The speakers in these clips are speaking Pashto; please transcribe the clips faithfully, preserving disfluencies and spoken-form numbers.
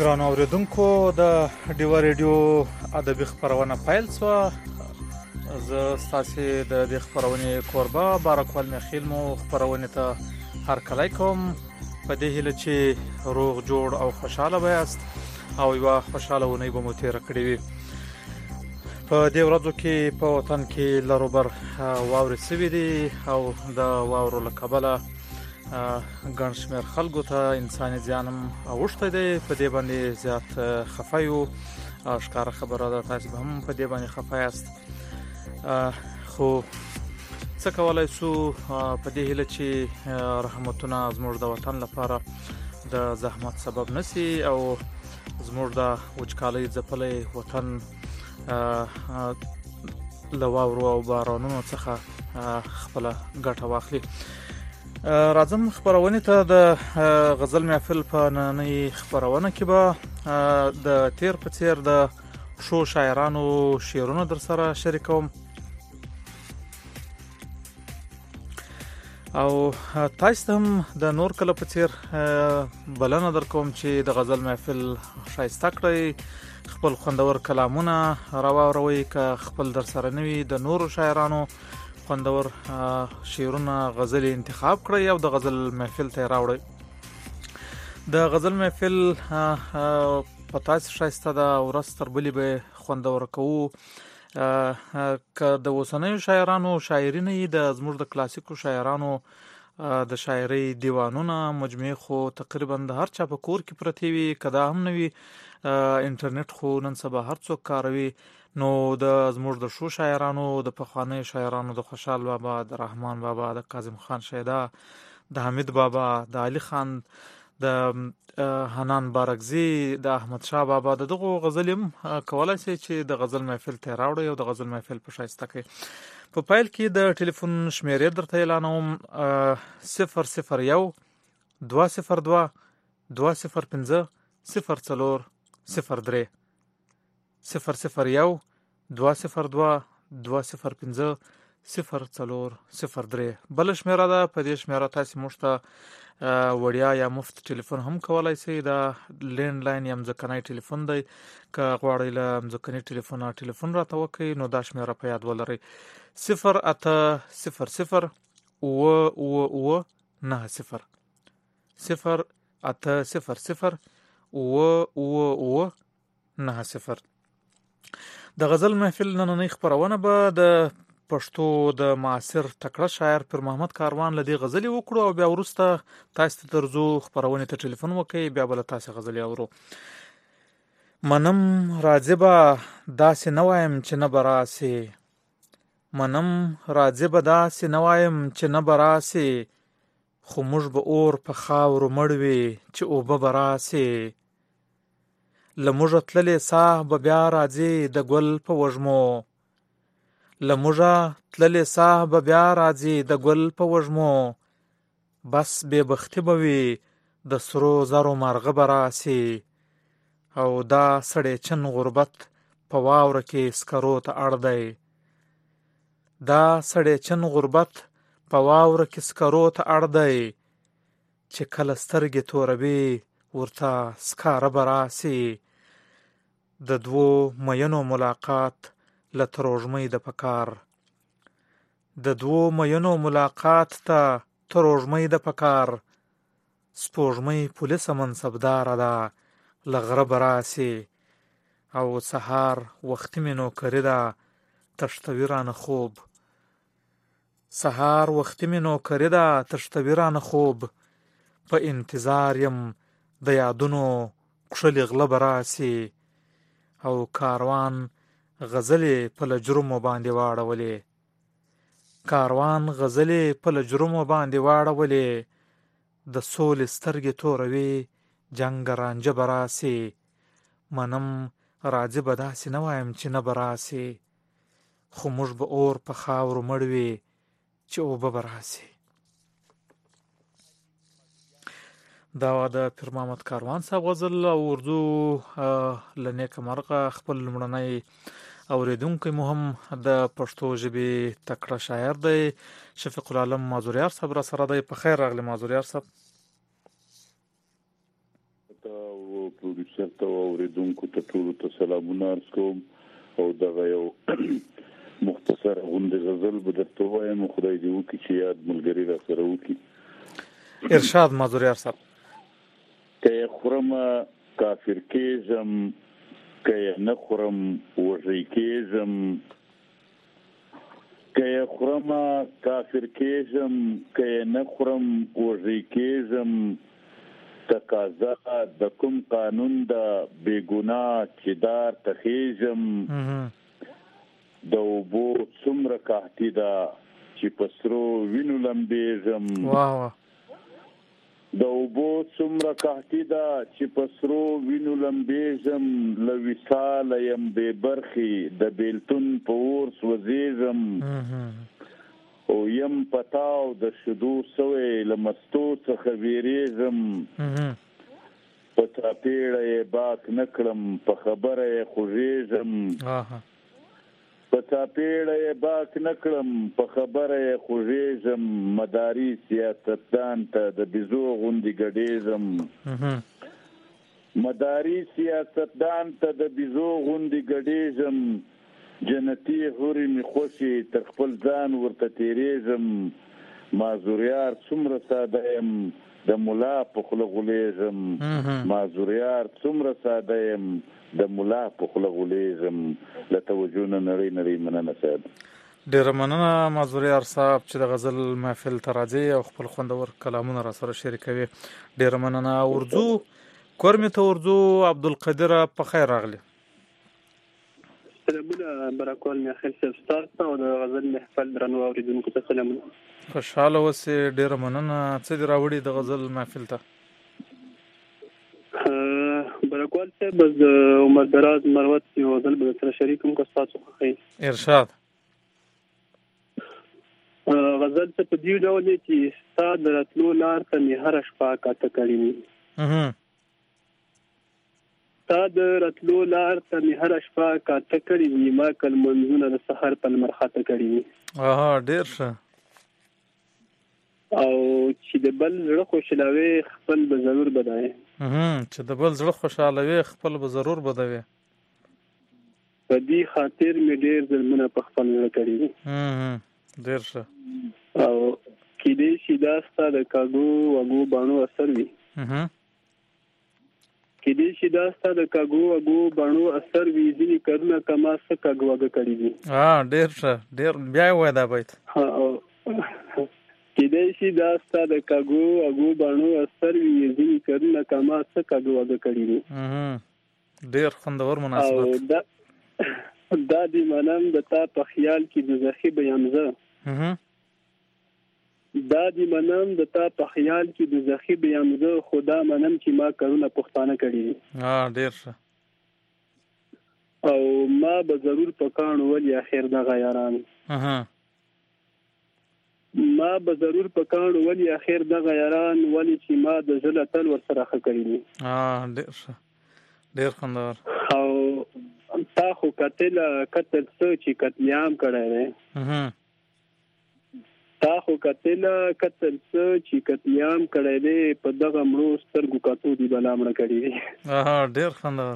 ګران اوریدونکو د ډیوا ریډیو ادبي خبرونه پیل شوه. زه ستاسو د دې خبرونې کوربه بارکوال میخیل مو خبرونه ته هر کله کوم په دې هیله چې روغ جوړ او خوشاله وایست او یو خوشاله ونی به مو تیر کړی وي. په دې ورځو کې په وطن کې لروبر واورې سوي دي او د واورو له کبله ګڼ شمېر خلکو ته انساني زیانم اوښتی دی. په دې باندې زیات خفه یو او ښکاره خبره ده تاسو به هم په دې باندې خفه یاست، خو څه کولی شو په دې هیله چې رحمتونه زموږ د وطن لپاره د زحمت سبب نشي او زموږ د وچکالۍ ځپلی وطن له واورو او بارانونو څخه خپله ګټه واخلي. راځم خبرونه ته د غزل محفل په نننۍ خبرونه کې به د تیر په څیر د شو شاعرانو شعرونه در سره شریکوم او تاسو هم د نور کله په څیر بلنه در کوم چې د غزل محفل شایسته کړئ، خپل خوندور کلامونه راوړوي که خپل در سره نوي د نورو شاعرانو خوندور شعرونه غزل انتخاب کړئ او د غزل محفل ته راوړئ. د غزل محفل په تاسو شایسته د ورځ تر بلې به خوندور کوو. که د اوسنیو شاعرانو شاعري نه وي، د زموږ د کلاسیکو شاعرانو د شاعرۍ دیوانونه مجموعې خو تقریبا د هر چا په کور کې پرتې وي. که دا هم نه وي، انټرنیټ خو نن سبا هر څوک کاروي. نو د زموږ د شو شاعرانو د پخوانیو شاعرانو د خوشحال بابا، د رحمان بابا، د کاظم خان شیدا، د حمید بابا، د علي خان، د حنان بارکزي، د احمد شاه بابا د دغو غزل هم کولای شي چې د غزل محفل ته راوړي او د غزل محفل په شایسته کوي. په پایل کې د ټلیفون شمیرې درته اعلانوم: صفر صفر یو دوه صفر دوه دوه صفر پنځه صفر څلور صفر درې صفر صفر یو دوه صفر دوه دوه صفر پنځه صفر څلور صفر درې. بل شمیره ده، په دې شمیره تاسو موږ ته وړیا یا مفت ټلیفون هم کولای شئ. دا لینډ لاین یا مځکنی ټلیفون دی. که غواړئ له مځکني ټلیفونه ټلیفون راته وکړئ نو دا شمیره په یاد ولرئ: صفر اته صفر صفر اوه اوه اوه نهه صفر صفر اته صفر صفر اوه اوه اوه نهه صفر. د غزل محفل نننۍ خبرونه به د پښتو د معاصر تکړه شاعر پیر محمد کاروان لدی غزلې وکړو او بیا وروسته تاسو ته درځو خبرونه ته ټلیفون وکړئ، بیا بل تاسو غزلې اورو. منم راځبه داسې نه وایم چې نه براسي، منم راځبه داسې نه وایم چې نه براسي، خو موږ به اور په خاورو مړوي چې اوبه براسي. لموږه تللې ساه به بیا راځي د ګل په وږمو، لموږه تللې ساه به بیا راځي د ګل په وږمو، بس بې بختي به وي د سرو زرو مرغه به راسي. او دا سړی چن غربت په واوره کې سکرو ته اړ دی، دا سړی چن غربت په واوره کې سکرو ته اړ دی، چې کله سترګې توروي ورته سکاره به راسي. د دوو مینو ملاقات له تروږمۍ د پکار، د دوو مینو ملاقات ته تروږمۍ د پکار، سپوږمۍ پولیسه منصبداره ده له غره به راسي. او سهار وختي مې نوکري ده تښتوي رانه خوب، سهار وختي مې نوکري ده تښتوي رانه خوب، په انتظار یم د یادونو کښلې غله به راسي. او کاروان غزلې په لجرمو باندې واړولې، کاروان غزلې په لجرمو باندې واړولې، د سولې سترګې توروي جنګ رانجه به راسي. منم راځي به داسې نه وایم چې نه به راسي، خو موږ به اور په خاورو مړوي چې اوبه به راسي. دا د پیر محمد کاروان صاحب غزل او اردو له نیکه مرغه خپل لومړنی اوریدونکی مو هم د پښتو ژبې تکړه شاعر دی شفیق العالم مازوریار صاحب را سره دی. په خیر راغلی مازوریار صاحب. ته او پروډوسر ته او اوریدونکو ته ټولو ته سلامونه عرض کوم او دغه یو مختصر غونډه غزل به درته وایم خدای دې وکړي چې یاد ملګري را سره وکړي. ارشاد مازوریار صاحب. که خورم کافر کېږم که نه خورم وږی کېږم که خورم کافر کېږم که نه خورم وږی کېږم تقاضا د کوم قانون ده بې ګناه چې دار ته خېږم د اوبو څومره قحطي ده چې په سرو وینو لمبېږم د اوبو څومره قحطي ده چې په سرو وینو لمبېږم له وصاله یم بې برخې د بېلتون په اور سوځېږم او یم پتاو د شیدو سوی له مستو څخه ویرېږم په څاپېړه یې باک نه کړم په خبره یې خوږېږم په څاپېړه یې باک نه کړم په خبره یې خوږېږم مداري سیاستدان ته د بیزو غوندې ګډېږم مداري سیاستدان ته د بیزو غوندې ګډېږم جنتي حورې مې خوښې تر خپل ځان ورته تېرېږم مازوریار څومره ساده یم د ملا په خوله غولېږم مازوریار څومره ساده یم د ملا په خوله غولېږم له توجه نه نړۍ نړۍ مننه صاحب. ډېره مننه مازوریار صاحب چې د غزل محفل ته راځي او خپل خوندور کلامونه را سره شریکوي. ډېره مننه. اردو کورمې ته اردو عبدالقدیر په خیر راغلی. سلامونه برکوال میاخیل صاحب ستاسو ته او د غزل محفل درنو اوریدونکو ته سلامونه. خوشحاله اوسې. ډېره مننه. څه دې راوړي د غزل محفل ته؟ برکوال صاحب بس د عمر دراز مروت یو غزل به سره شریک کوم که ستاسو خوښوي. ارشاد. غزل څه په دې ډول دی چې ستا د راتلو لار ته مې هره شپه کاته کړې وي ستا د راتلو لار ته مې هره شپه کاته کړې وي ما که لمونځونه د سحر په لمر خاته کړې وي. ډېر ښه. او چې د بل زړه خوشحالوي خپل به ضرور بدوي. چې د بل زړه خوشحالوي خپل به ضرور بدوي. په دې خاطر مې ډېر ظلمونه په خپل زړه کړي دي. ډېر ښه. او کېدای شي دا ستا د کاږو وږو باڼو اثر وي کېدای شي دا ستا د کاږو وږو باڼو اثر وي ځینې کارونه کما څه کاږو وږه کړي دي. ډېر ښه. ډېر بیا یې وایه دا بیت. کېدای شي دا ستا د کاږو وږو باڼو اثر وي ځینې کارونه کما څه کاږو وږه کړي دي. ډېر خوندور مناسبت. دا دی منم د تا په خیال کې د زخی بیامزه دا دی منم د تا په خیال کې د زخی بیامزه خدا منم چې ما کارونه پښتانه کړي دي. ډېر ښه. او ما به ضرور په کاڼو ولي اخر دغه یاران ما به ضرور په کاڼو ولي اخر دغه یاران ولي چې ما د زړه تل ورسره ښه کړي دي. ډېر ښه. ډېر خوندور. او تا خو قتل قتل څه چې قتلیام کړی دی تا خو قتل قتل څه چې قتلیام کړی دی په دغه مړو سترګو کاتو دی بلا مړه کړي دي. ډېر خوندور.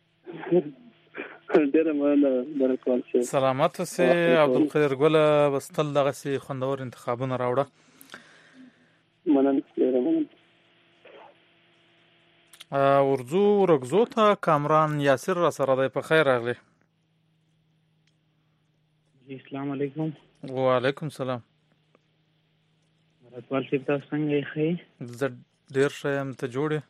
ډېره مننه برکوال صاحب. سلامت اوسې عبدالقدیر ګله. بس تل دغسې خوندور انتخابونه راوړه. مننه. ډېره مننه. اردو رکزو ته کامران یاسر را سره دی. په خیر راغلی. جی السلام علیکم. وعلیکم سلام. برکوال صاحب تاسو څنګه یې ښه؟ زه ډېر ښه یم. ته جوړ یې؟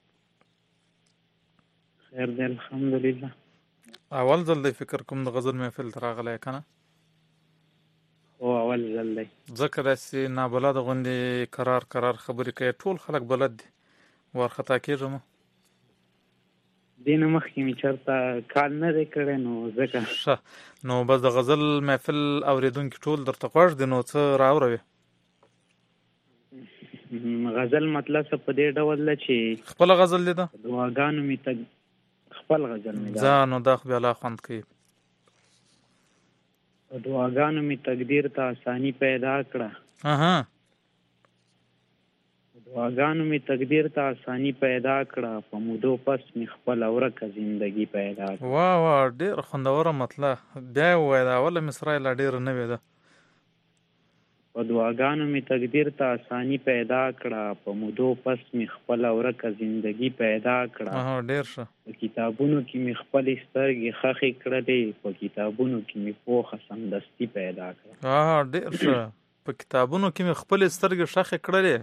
خیر دی الحمدلله. اول ځل دی فکر کوم د غزل محفل ته راغلی که نه؟ هو اول ځل دی. ځکه داسې نابلده غوندې کرار کرار خبرې کوي. ټول خلک بلد دي. وارخطا کېږم. دې نه مخکې مې چېرته کال نه دی کړی نو ځکه ښه. نو بس د غزل محفل اورېدونکي ټول درته خوښ دي نو څه راوروې؟ غزل مطلب څه په دې ډول ده چې خپله غزل دې ده؟ دعاګانو مې تک خپل غزل مې ده. ځه نو دا خو بیا لا خوند کوي. په دعاګانو مې تقدیر ته اساني پیدا کړه دعاګانو می تقدیر ته آسانی پیدا کړه، په مودو پس می خپل ورکه زندگی پیدا کړه. واه واه ډېر خوندوره مطلع. بیا یې ووایه، دا اوله مصرع یې لا ډېره نوې ده. په دعاګانو می تقدیر ته آسانی پیدا کړه، په مودو پس می خپل ورکه زندگی پیدا کړه. اها ډېر ښه. په کتابونو کې می خپلې سترګې خښې کړلې، په کتابونو کې می پوهه سمدستي پیدا کړه. اها ډېر ښه. په کتابونو کې مې خپلې سترګې ښخې کړلې.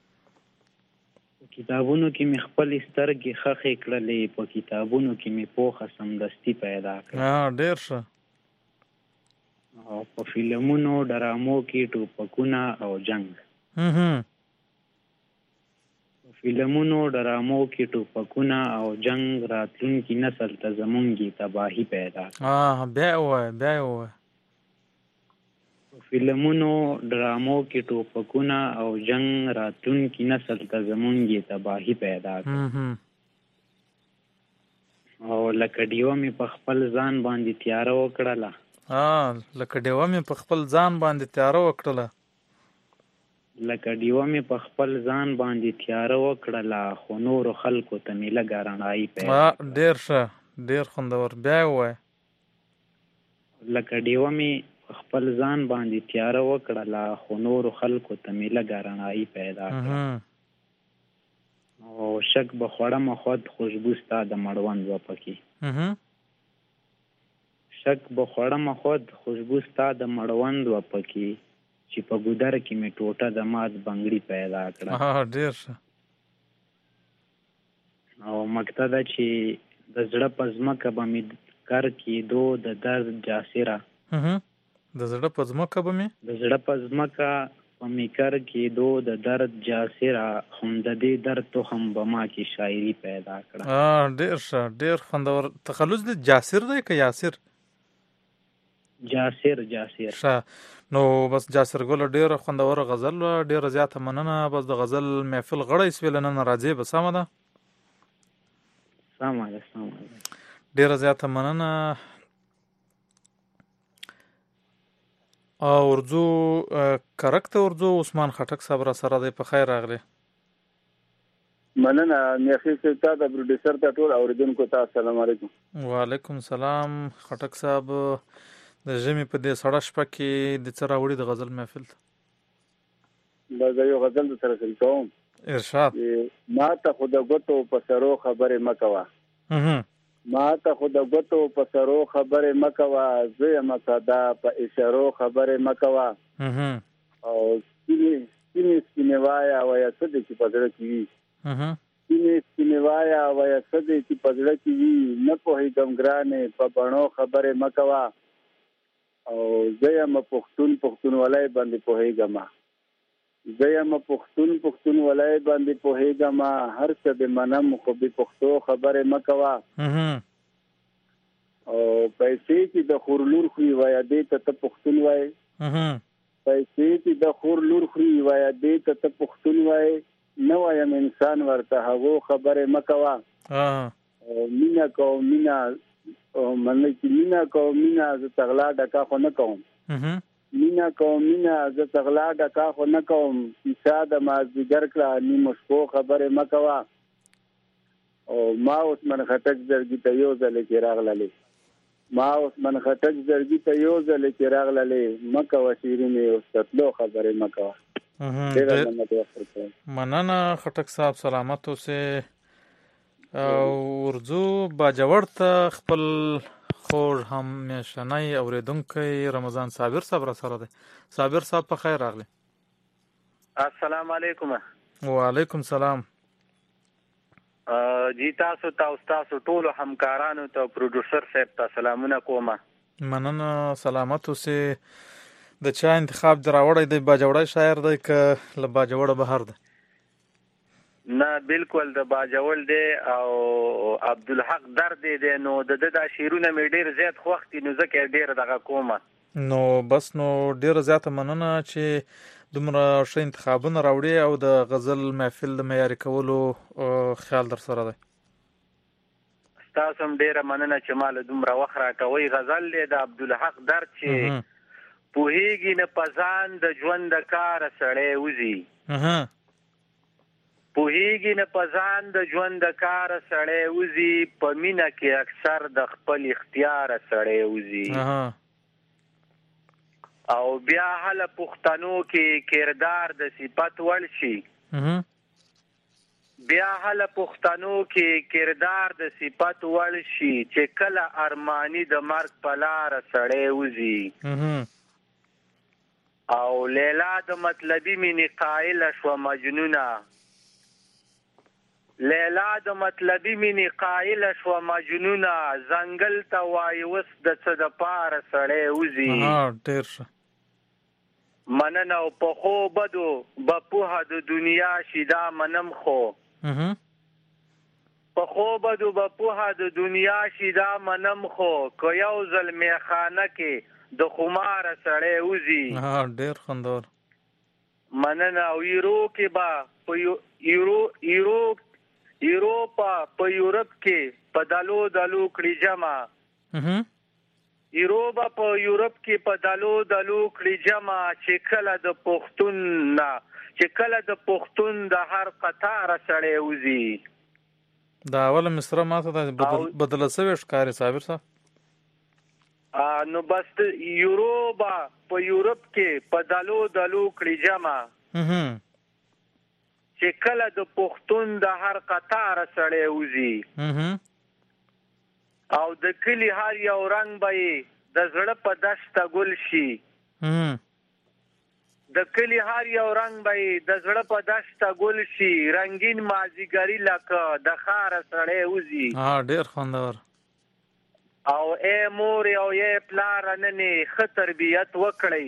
په کتابونو کې می خپلې سترګې خښې کړلې، په کتابونو کې می پوهه سمدستي پیدا کړه. اها ډېر ښه. او په فلمونو ډرامو کې ټوپکونه او جنگ. هم په فلمونو ډرامو کې ټوپکونه او جنگ، راتلونکي نسل ته زمونږ تباهي پیدا کړه. اه بیا یې ووایه، بیا یې ووایه. په فلمونو ډرامو کې ټوپکونه او جنگ، راتلونکي نسل ته زمونږ تباهي پیدا کړه. او لکه ډیوه مې په خپل ځان باندې تیاره وکړله. اه لکه ډیوه مې په خپل ځان باندې تیاره وکړله. لکه ډیوه مې په خپل ځان باندې تیاره وکړله، خو نورو خلکو ته مې لږه رڼایي پیدا کړه. ډېر ښه، ډېر خوندور. بیا یې ووایه. لکه ډیوه مې په خپل ځان باندې تیاره وکړله، خو نورو خلکو ته مې لږه رڼایي پیدا کړه. او شک به خوړمه خود خوشبو ستا د مړوند وه پکې. شک به خوړمه خود خوشبو ستا د مړوند وه پکې، چې په ګودر کې مې ټوټه د مات بنګړي پیدا کړه. ډېر ښه. او مکته ده چې د زړه په ځمکه به مې کر کېدو د درد جاسره. د زړه په ځمکه به مې د زړه په ځمکه به مې کر کېدو د درد جاسره، هم د دې درد تخم به ما کې شاعري پیدا کړه. ډېر ښه، ډېر خوندور. تخلص دې جاسر دی که یاسر؟ جاسر جاسر. ښه. نو بس جاسر ګله ډېره خوندوره غزل وه، ډېره زیاته مننه. بس د غزل محفل غړی سوې، له نن راځې به سمه ده؟ سمه ده سمه ده. ډېره زیاته مننه. اردو کرک ته اردو عثمان خټک صاحب را سره دی. په خیر راغلی. مننه میاخی صاحب ته، د پروډوسر ته، ټول اوریدونکو ته السلام علیکم. وعلیکم سلام. خټک صاحب د ژمي په دې سړه شپه کې د څه راوړي د غزل محفل ته؟ بس یو غزل در سره شریکوم. ارشاد. ما ته خو د ګوتو په سرو خبرې مه کوه، ما ته خو د ګوتو په سرو خبرې مه کوه، زه یم ساده په اشارو خبرې مه کوه. او سپینې سپینې سپینې وایه وایه څه دی چې په زړه کې وي، سپینې سپینې وایه وایه څه دی چې په زړه کې وي، نه پوهېږم ګرانې په بڼو خبرې مه کوه. او زه یم پښتون پښتونولۍ باندې پوهېږم، زه یم پښتون پښتونولۍ باندې پوهېږم، هر څه دې منم خو بې پښتو خبرې مه کوه. او پیسې چې د خور لور خوري وایه دې ته ته پښتون وایې، پیسې چې د خور لور خوري وایه دې ته ته پښتون وایې، نه وایم انسان ورته هغو خبرې مه کوه. مینه کوم مینه منله چې مینه کوم مینه زه تغلا ډکا خو نه کوم، مینه کوم مینه زه تغلا ډکا خو نه کوم، کیسه د مازدیګر کړه نیمو شپو خبرې مه کوه. او ما عثمان خټک زړګي ته یو ځلې چې راغللې، ما عثمان خټک زړګي ته یو ځلې چې راغللې، مه کوه شیرینې اوس تتلو خبرې مه کوه. مننه خټک صاحب، سلامت اوسې. اردو باجوړ ته خپل خوږ همیشنی اوریدونکی رمضان صابر صاحب را سره دی. صابر صاحب په خیر راغلی. السلام علیکم. وعلیکم سلام. جی تاسو ته او تاسو ټولو همکارانو ته پروډوسر صاحب ته سلامونه کوم. مننه، سلامت اوسې. د چا انتخاب دی راوړی دی؟ باجوړی شاعر دی که له باجوړه بهر دی؟ نه بالکل د باجوړ دی او عبدالحق درد دی. نو د د دا شعرونه مې ډېر زیات خوښ دي، نو ځکه یې ډېر دغه کومه. نو بس نو ډېره زیاته مننه چې دومره ښه انتخابونه راوړي او د غزل محفل د معیاري کولو خیال در سره دی. ستاسو هم ډېره مننه چې ما له دومره وخت راکوئ. غزل دی د عبدالحق درد چې پوهېږي نه په ځان د ژوند د کاره سړی وځي، پوهیږي نه په ځان د ژوند د کار سړی وزي په مینه کې اکثر د خپل اختیار سړی وزي او بیا هله پښتنو کې کردار د صفت وړ شي بیا هله پښتنو کې کردار د صفت وړ شي چې کله ارمانی د مرګ په لار سړی وزي او لیلا د مطلبي مینې قایله شوه مجنونه لیلا د مطلبي مینې قایله شوه مجنونه ځنګل ته وایي اوس د څه دپاره سړی وزي ډېر ښه مننه او په خو بدو به پوهه د دنیا شي دا منم خو په خو بدو به پوهه د دنیا شي دا منم خو که یو ځل میخانه کې د خماره سړی وزي ډېر خوندور مننه او ایرو کې به په ایرو ایرو ایروپا په یورپ کې په دلو دلو کړي جمع ایروپا په یورپ کې په دلو دلو کړي جمع چې کله د پښتون نه چې کله د پښتون د هر قطار سړی وزي دا اوله مصره ماته د بدله شوې ښکاري صابر صاحب نو بس یوروپا په یورپ کې په دلو دلو کړي جمع چې کله د پښتون د هر قطار سړی وزي او د کلی هر یو رنگ به د زړه په دشته ګل شي د کلی هر یو رنگ به د زړه په دشته ګل شي رنگین مازیګری لکه د خار سړی وزي ډېر خوندور او ای مور او ای پلار ننې ښه تربیت وکړئ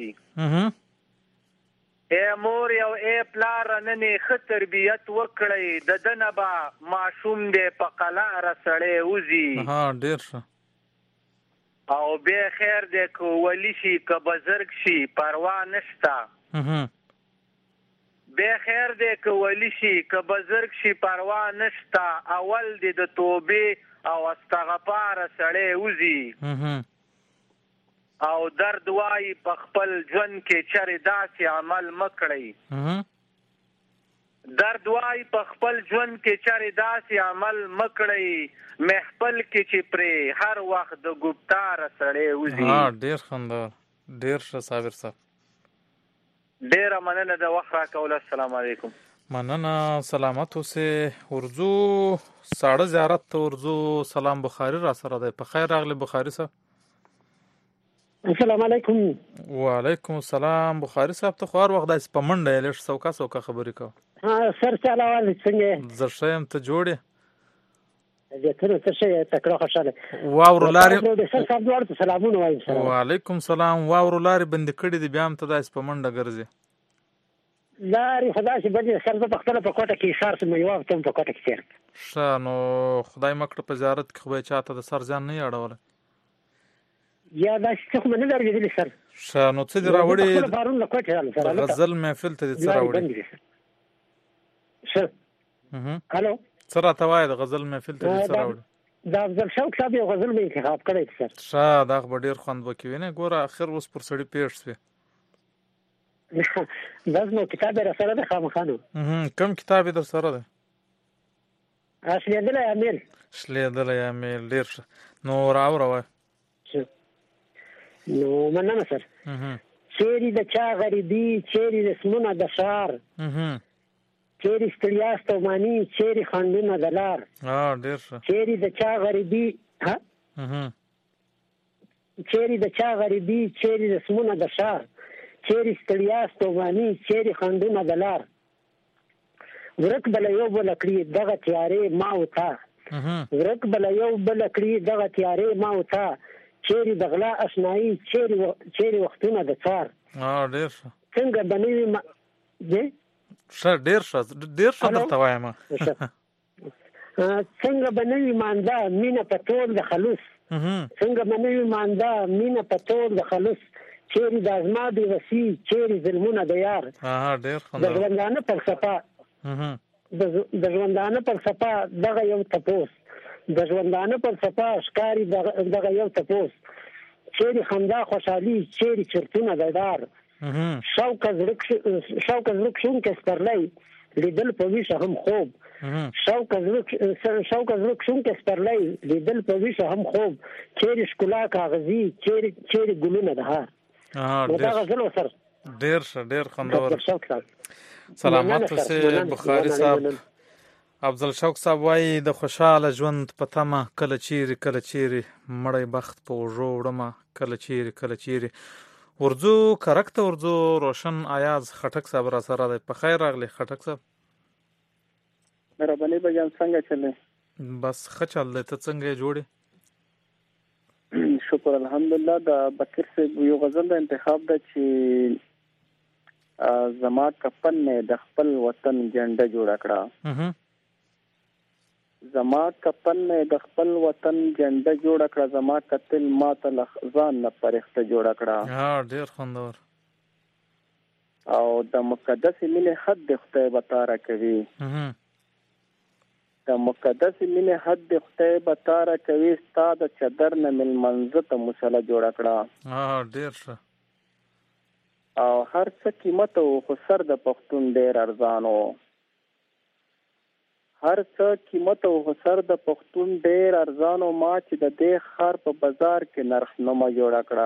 ای مور او ای پلار ننې ښه تربیت وکړئ د دنه به ماشوم دی په قلاره سړی وزي ډېر ښه او بیا خیر دی که ولی شي که بزرګ شي پروا نشته بیا خیر دی که ولی شي که بزرګ شي پروا نشته اول دی د توبې او استغفار سړی وزي او درد وای په خپل ژوند کې چرې داسې عمل مکړئ درد وای په خپل ژوند کې چرې داسې عمل مکړئ محفل کې چې پرې هر وخت د ګفتار سړی وزي ډېر خوندور ډېر ښه صابر صاحب ډېره مننه د وخت راکولو السلام علیکم مننه سلامت اوسې ورځو ساړه زیارت ته ورځو سلام بخاري را سره دی په خیر راغلی بخاري صاحب السلام علیکم وعلیکم السلام بخاري صاحب ته خو هر وخت داسې په منډه یې لږ سوکا سوکا خبرې کوه سر چاله والد څنګه زه ښه یم ته جوړ یې زیاتونه څه شی تکړه خوشاله واورو لارې سر صاحب دواړو ته سلامونه وایم وعلیکم سلام واورو لارې بندې کړي دي بیا هم ته داسې په منډه ګرځې لارې خو داسې بندې سر زه پخپله په کوټه کې ایثار شم یوه هفته هم په کوټه کې تېر ښه نو خدای مه کړه په زیارت کې خو به یې چاته د سر زیان نه یې اړولی یا داسې څه خو مې نه دی اورېدلي سر ښه نو څه دې راوړې پرون له کوټې راغلم سر غزل محفل ته دې څه راوړې ښه هلو څه راته وایې د غزل محفل ته دې څه راوړې د افضل شوق صاحب یو غزل مې انتخاب کړی سر ښه دا خو به ډېر خوند به کوي نه ګوره اخر اوس پر سړي پیښ شوې دا زموږ کتاب یې را سره دی خامخا نو کوم کتاب یې در سره دی شلېدلی امیل شلېدلی امیل ډېر ښه نو راوړه وایه نو مننه سر چیرې د چا غریبي چیرې رسمونه د ښار چیرې ستړیا ستوماني چیرې خنډونه د لار ډېر ښه چیرې د چا غریبي چیرې د چا غریبي چیرې رسمونه د ښار چیرې ستړیا ستوماني چیرې خنډونه د لار ورک بله یو بله کړي دغه تیارې ما و تا ورک بله یو بله کړي دغه تیارې ما و تا چیرې د غلا اشنایي چیرې وختونه د څار ډېر ښه څنګه به نه وي ښه ډېر ښه ډېر ښه درته وایم څنګه به نه وي مانده مینه په تول د خلوص څنګه به نه وي مانده مینه په تول د خلوص چیرې د ازما بې وسي چیرې ظلمونه د یار د ژوندانه فلسفه د ژوندانه فلسفه دغه یو تپوس د ژوندانه فلسفه ښکاري دغه یو تپوس چیرې خندا خوشحالي چیرې چرتونه د ډار شوقه زړه کښونکی سپرلی لیدل په ویشه هم خوب شوق زړه شوق زړه شوم کې سپرلای لیدل په ویشه هم خوب چیرې ښکلا کاغذي چیرې چیرې ګلونه ده ها دا غزل وسر ډیر ښه ډیر خوندور سلامات اوسې بخاري صاحب افضل شوق صاحب وایي د خوشاله ژوند په تمه کله چیرې کله چیرې مړی بخت په اوږو وړمه کله چیرې کله چیرې ورځو کرک ته ورځو روشن ایاز خټک صاحب را سره دی په خیر راغلی خټک صاحب مهرباني بجان څنګه چلې بس ښه چل دی ته څنګه یې جوړې شکر الحمدلله د بکر صاحب یو غزل د انتخاب ده چې زما کفن نه د خپل وطن جنډه جوړ کړه زما کفن نه د خپل وطن جنډه جوړ کړه زما قتل ماته لخزان نه پرخته جوړ کړه ها ډیر خوندور او د مقدس مینه حد د خدای بتاره کوي د مقدس مینه حد د خدای بتاره کوي ستاد چدر نه مل منځ ته مصلی جوړ کړه ها ډیر ښه او هر څه قیمت او خو سر د پښتون ډیر ارزانو هر څه قیمت او خو سر د پښتون ډیر ارزانو ما چې د دې خار په بازار کې نرخ نومه جوړ کړه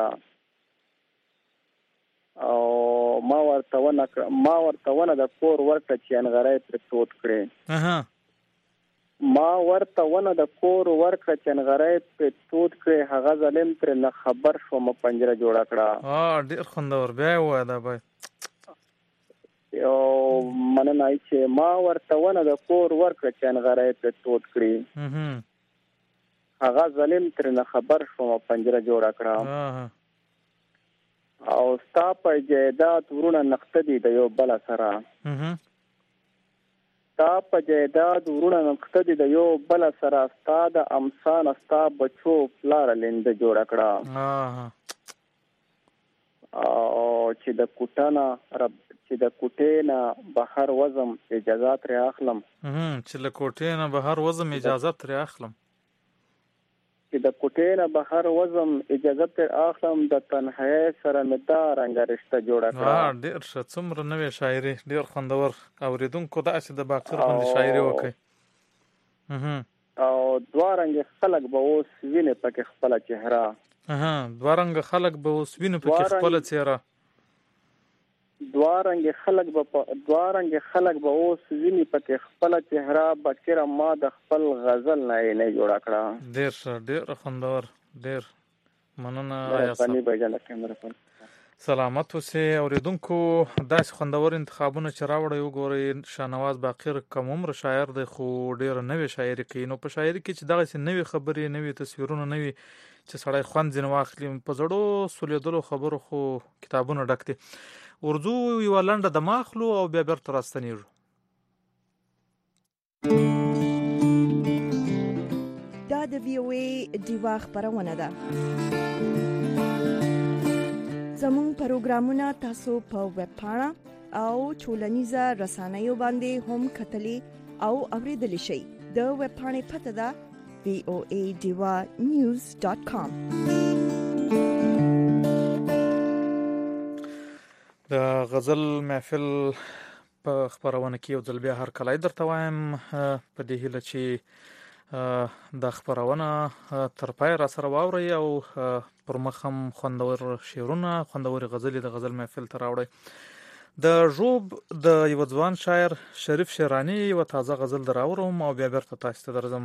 او ما ورته ونه ما ورته ونه د کور ورته چې انغړې پر توت کړې اها ما ورته ونه د کور ورکړه چې انغړې پر توت کړې هغه ظالم پر نه خبر شو م پنجره جوړ کړه ها ډیر خوندور بیا وای دا به یو مننه چې ما ورته ونه د کور ورکړه چې انغړې پر توت کړې هغه ظالم تر نه خبر شو م پنجره جوړ کړه او ستا په جیدات ورونه نقطه دي د یو بل سره ستا په جیدات ورونه نقطه دي د یو بل سره ستا د امسان ستا بچو پلار لنده جوړ کړه او چې د کوټانا رب چې د کوټې نه بهر وزم اجازه تر اخلم چې له کوټې نه بهر وزم اجازه تر اخلم چې د کوټې نه بهر وزم اجازه تر اخلم د تنهایی سره مدا رنګ رشته جوړ کړه ها ډیر ښه څومره نوې شاعري ډیر خوندور اوریدونکو داسې د باکر باندې شاعري وکړي او دوه رنګ خلک به اوس ویني پکې خپل چهره اها دوه رنګ خلک به اوس ویني پکې خپل چهره دوه رنګ خلک به دوه رنګ خلک به اوس ویني پکې خپل چهره بکر ما د خپل غزل نه نه جوړ کړه ډیر ډیر خوندور ډیر مننه یا سلامت اوسې اوریدونکو داسې خوندور انتخابونه چې راوړی وګورئ شاهنواز باقر کوم عمر شاعر دی خو ډیر نوې شاعري کوي نو په شاعري کې چې دغه نوې خبرې نوې تصویرونه نوې چې سړی خوند ځنې واخلي په زړو سولیدلو خبرو خو کتابونه ډک دي اردو یو لنډه د ماخلو او بیا بیرته راستنیږو دا د وی او ای دیوا خبرونه ده زموږ پروګرامونه تاسو په ویب پاڼه او ټولنیزه رسنیو باندې هم کتلی او اوریدلی شئ د ویب پاڼې پته ده وی او ای دیوا نیوز ډاټ کام د غزل محفل په خبرونه کې یو ځل بیا هر کله درته وایم په دې هیله چې د خبرونه تر پای را سره واوري او پر مخ هم خوندور شعرونه خوندور غزلې د غزل محفل ته راوړي د ژوب د یو ځوان شاعر شریف شیرانی یو تازه غزل دراوړم او بیا بیرته تاسو ته درځم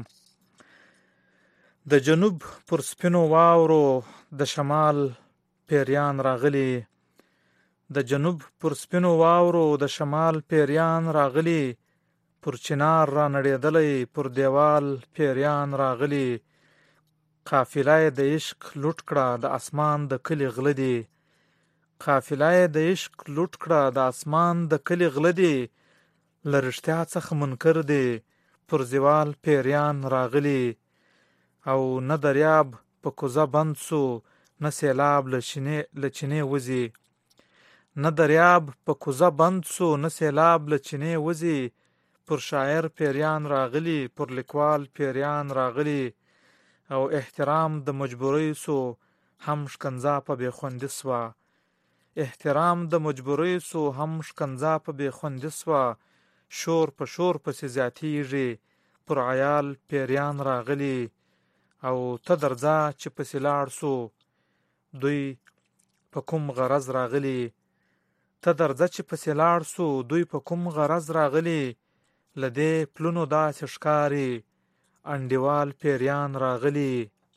د جنوب پر سپینو واورو د شمال پیریان راغلي د جنوب پر سپینو واورو د شمال پیریان راغلي پر چنار را نړېدلې پر دیوال پیریان راغلي قافله د عشق لوټ کړه د اسمان د کلی غله دي قافله د عشق لوټ کړه د اسمان د کلی غله دي لرشتیا څخه منکر دي پر دیوال پیریان راغلي او نه دریاب په کوزه بند سو نه سیلاب لچینه لچینه وزي نه دریاب په کوزه بند سو نه سیلاب لچینه وزي پر شاعر پیریان راغلي پر لیکوال پیریان راغلي او احترام د مجبورۍ سو هم شکنځا په بې خوندي سوه احترام د مجبورۍ سو هم شکنځا په بې خوندي سوه شور په شور پسې زیاتیږي، پر عیال پیریان راغلي او ته درځه چې پسې لاړ سو دوی په کوم غرض راغلي، ته درځه چې پسې لاړ سو دوی په کوم غرض راغلي، لدې پلونو داسې ښکاري انډیوال پیریان راغلي.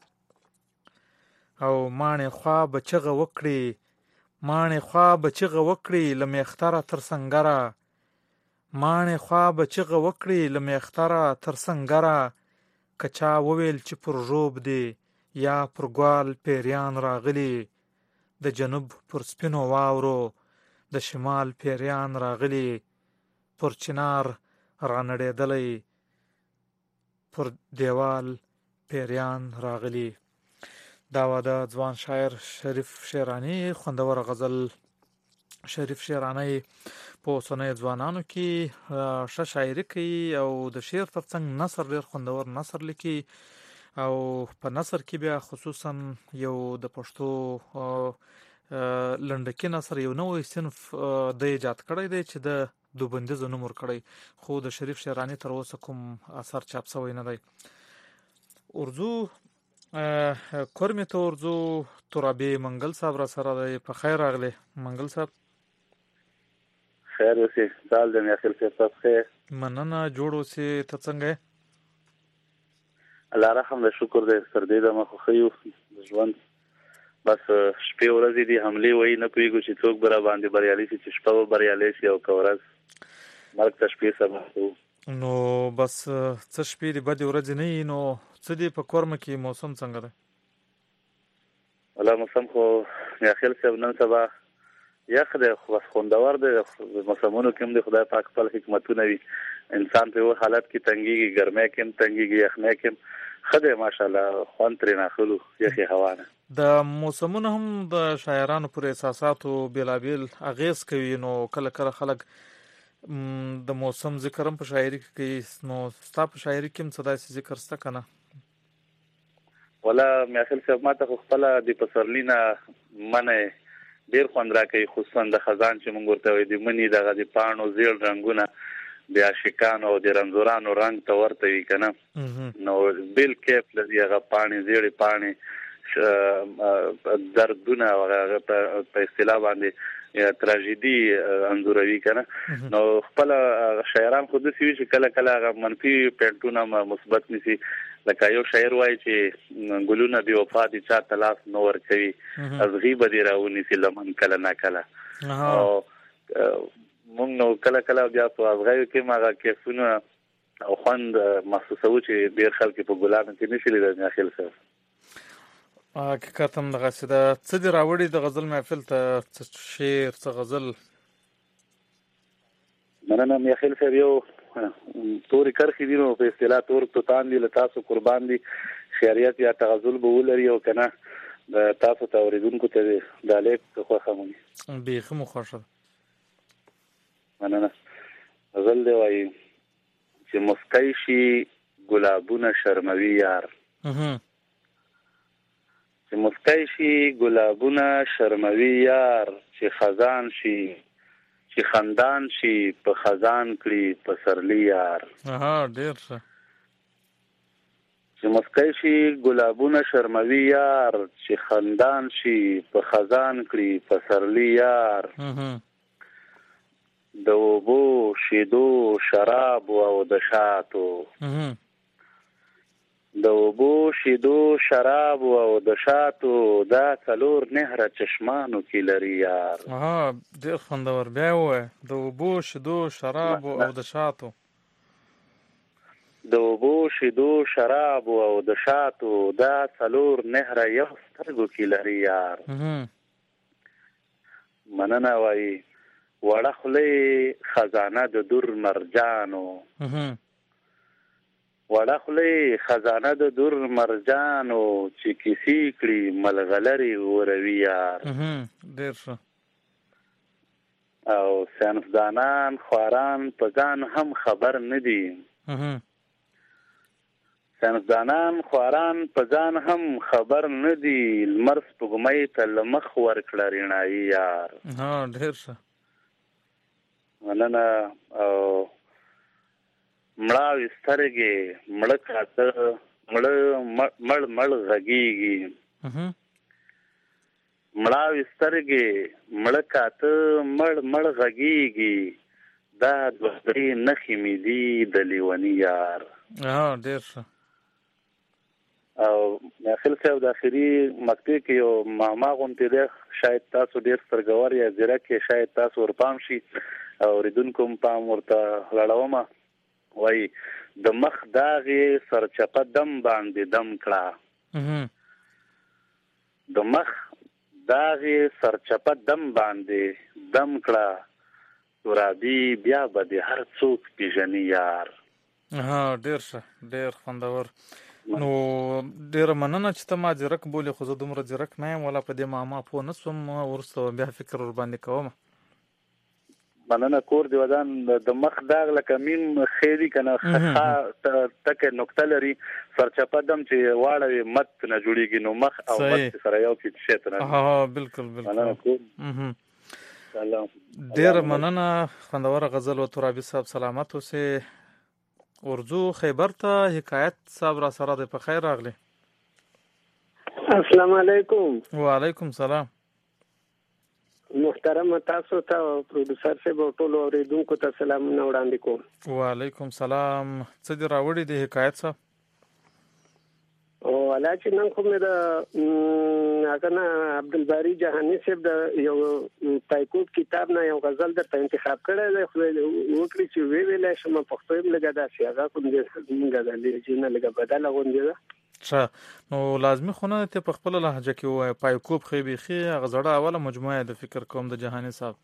او ماڼې خوا به چغه وکړي، ماڼې خوا به چغه وکړي له میختره تر سنګره، ماڼې خوا به چغه وکړي له میختره تر سنګره، که چا وویل چې پر ژوب دی یا پر ګوال پیریان راغلي، د جنوب پر سپینو واورو د شمال پیریان راغلي، پر چنار رانړېدلی پر دیوال پیریان راغلي. دا و د ځوان شاعر شریف شیرانی خوندور غزل. شریف شیرانی په اوسنیو ځوانانو کې ښه شاعري کوي او د شعر ترڅنګ نثر ډېر خوندور نثر لیکي، او په نثر کې بیا خصوصا یو د پښتو لنډکي نثر یو نوی صنف د ایجاد کړی دی چې د دوبندیزو نوم ورکړی، خو د شریف شیرانی تر اوسه کوم اثر چاپ شوی نه دی. ارزو کورمې ته ارزو ترابې منګل صاحب را سره دی. په خیر راغلی منګل صاحب. خیر اوسې، سال د میاخیل صاحب تاسو خیر؟ مننه، جوړ اوسې. ته څنګه یې؟ الله رحم دی، شکر دی. سر دې د مخ خو یو ژوند بس شپې ورځې دي حملې وایي، نه پوهېږو چې څوک به را باندې بریالي شي، چې شپه به بریالي شي او که ورځ مرګ ته شپې سبا کوو. نو بس څه شپې دي بدې ورځې نه وي. نو څه دي په کورمه کې موسم څنګه دی؟ والله موسم خو میاخیل صاحب نن سبا یخ دی، خو بس خوندور دی. موسمونو کې هم د خدای پاک خپل حکمتونه وي، انسان په یو حالت کې تنګېږي، ګرمۍ کې هم تنګېږي، یخنۍ کې هم ښه دی ماشاءالله، خوند ترې ناخلو یخې هوا نه. د موسمونه هم د شاعرانو پر احساساتو بېلابېل اغېز کوي، نو کله کله خلک د موسم ذکر هم په شاعري کې کوي. نو ستا په شاعري کې هم څه داسې ذکر شته که نه؟ والله میاخیل صاحب ما ته خو خپله د پسرلي نه منی ډېر خوند راکوي، خصوصا د خزان چې مونږ ورته وایو، د مني دغه د پاڼو زیړ رنګونه د عاشقانو او د رنځورانو رنګ ته ورته وي که نه، نو بېل کیف لري هغه پاڼې، زیړې پاڼې، دردونه هغه په اصطلاح باندې تراژیدي انځوروي که نه. نو خپله شاعران خو داسې وي چې کله کله هغه منفي پینټونه مثبت نیسي، لکه یو شاعر وایي چې ګلونه بې وفا دي چا ته لاس نه ورکوي، ازغي به دې راونیسي لمن کله نه کله. او مونږ نو کله کله بیا په ازغیو کې هم هغه کیفونه او خوند محسوسوو چې ډېر خلک په ګلانو کې نشي لیدلی. میاخیل صاحب حقیقت هم دغسې ده. څه دې راوړي د غزل محفل ته؟ څه شعر، څه غزل؟ مننه میاخیل صاحب. یو تورې کرښې دي، نو په اصطلاح تور توتان دي، له تاسو قربان دي. خیریت یا تغزل به ولري او که نه د تاسو ته اورېدونکو ته دا لیک خوښه مونږ بیخي مو خوښه ده. مننه. غزل دی وایي چې مسکی شي ګلابونه شرموي یار، چې مسکی شي ګلابونه شرموي یار، چې خزان شي چې خندان شي په خزان کړي پسرلی یار. اها ډېر ښه. چې مسکی شي ګلابونه شرموي یار، چې خندان شي په خزان کړي پسرلی یار، د اوبو شیدو شرابو او د شاتو، د اوبو شیدو شرابو او د شاتو، دا څلور نهره چشمانو کې لري یار. اها ډېر خوندور. بیا یې ووایه. د اوبو شیدو شرابو او د شاتو، د اوبو شیدو شرابو او د شاتو، دا څلور نهره یو سترګو کې لري یار. مننه. وایي وړه خولې خزانه د در مرجانو، وړه خولې خزانه د در مرجانو، چې کیسې کړي ملغلرې وروي یار. ډېر ښه. او ساینسدانان خواران په ځان هم خبر نه دي، ساینسدانان خواران په ځان هم خبر نه دي، لمر سپوږمۍ ته له مخ ورکړه رڼایي یار. ها ډېر ښه. مننه. او مړاوي سترګې مړه کاته مړه مړ مړ غږیږي مړاوي سترګې مړه کاته مړ مړ غږیږي دا دوه درې نښې مې دي د لیوني یار. ډېر ښه. او خل صاحب د اخري مقطع کې یو ماما غونډې ده، شاید تاسو ډېر سترګور یا ځیرک کې، شاید تاسو ورپام شي او اوریدونکو هم پام ورته لړومه. وایي د مخ داغې سرچپه دم باندې دم کړه، د مخ داغې سرچپه دم باندې دم کړه، ترابي بیا به د هر څوک پیژني یار. ډېر ښه، ډېر خوندور. نو ډېره مننه چې ته ما ځیرک بولې، خو زه دومره ځیرک نه یم، ولا په دې معما پوه نه شوم، وروسته بیا فکر ورباندې کوم. مننه. کور دی ودان د مخ داغ لکه میم خیری کنه ښه تکه نقطه لري، سرچپه دم چې واړوي مت نه جوړیږي، نو مخ او مت سره یو کې شی ته نه. ها بالکل بالکل. ډېره مننه. خوندوره غزل و ترابي صاحب سلامت اوسې. ورځو خیبر ته حکایت صاحب را سره دی، په خیر راغلی. السلام علیکم. وعلیکم سلام. محترم تاسو ته پروډوسر صاحب او ټول اوریدونکو ته سلامونه وړاندې کوم. وعلیکم سلام. څه دې راوړي دی حکایت صاحب؟ او والا چې نن خو مې د هغه نه عبدالباری جهانی صاحب د یو تایکوب کتاب نه یو غزل درته انتخاب کړی دی، خو وکړي چې وی ویلی شم پښتو یې لږه داسې هغه کوم زمونږ د لهجې نه لږه بدله غوندې ده. ښه، نو لازمي خو نه ته په خپله لهجه کې ووایې، پایکوب خو یې بیخي هغه زړه اوله مجموعه د فکر کوم د جهاني صاحب.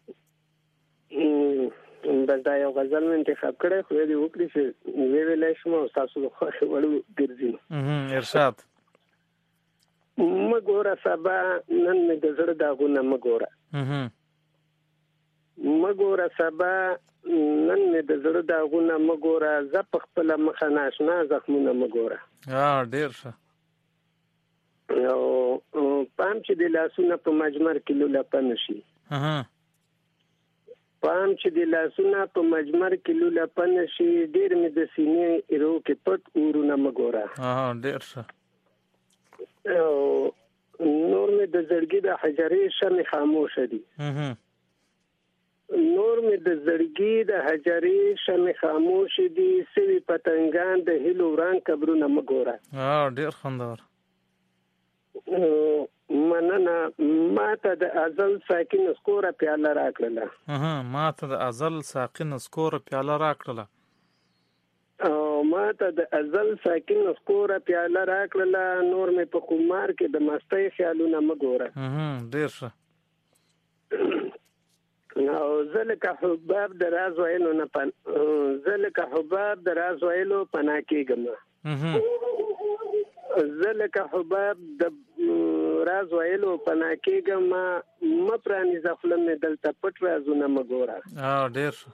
بس دا یو غزل مې انتخاب کړی، خو یې وکړي چې وی ویلی شم او ستاسو د خوښې وړ ګرځي. ارشاد. مه ګوره سبا نن مې د زړه داغونه مه ګوره، مه ګوره سبا نن مې د زړه داغونه مه ګوره، زه په خپله مخه ناشنا زخمونه مه ګوره. ډېر ښه. او پام چې د لاسونه په مجمر کې لولپه نه شي، پام چې د لاسونه په مجمر کې لولپه نه شي، ډېر مې د سینې ایرو کې پټ اورونه مه ګوره. ډېر ښه. او نور مې د زړګي د حجرې شمې خاموشه دي، نور مې د زړګي د حجرې شمې خاموشه دي، سوي پتنګان د هیلو وران قبرونه مه ګوره. ډېر خوندور. مننه. ما ته د ازل ساکن سکوره پیاله راکړله، ما ته د ازل ساکن سکوره پیاله راکړله، او ما ته د ازل ساکن سکوره پیاله راکړله، نور مې په خمار کې د مستۍ خیالونه مه ګوره. ډېر ښه. او زه لکه حباب د راز ویلو نه پن زه لکه حباب د راز ویلو پناه کېږم، زه لکه حباب د راز ویلو پناه کېږم، مه پرانیزه خوله مې دلته پټ رازونه مه ګوره. ډېر ښه.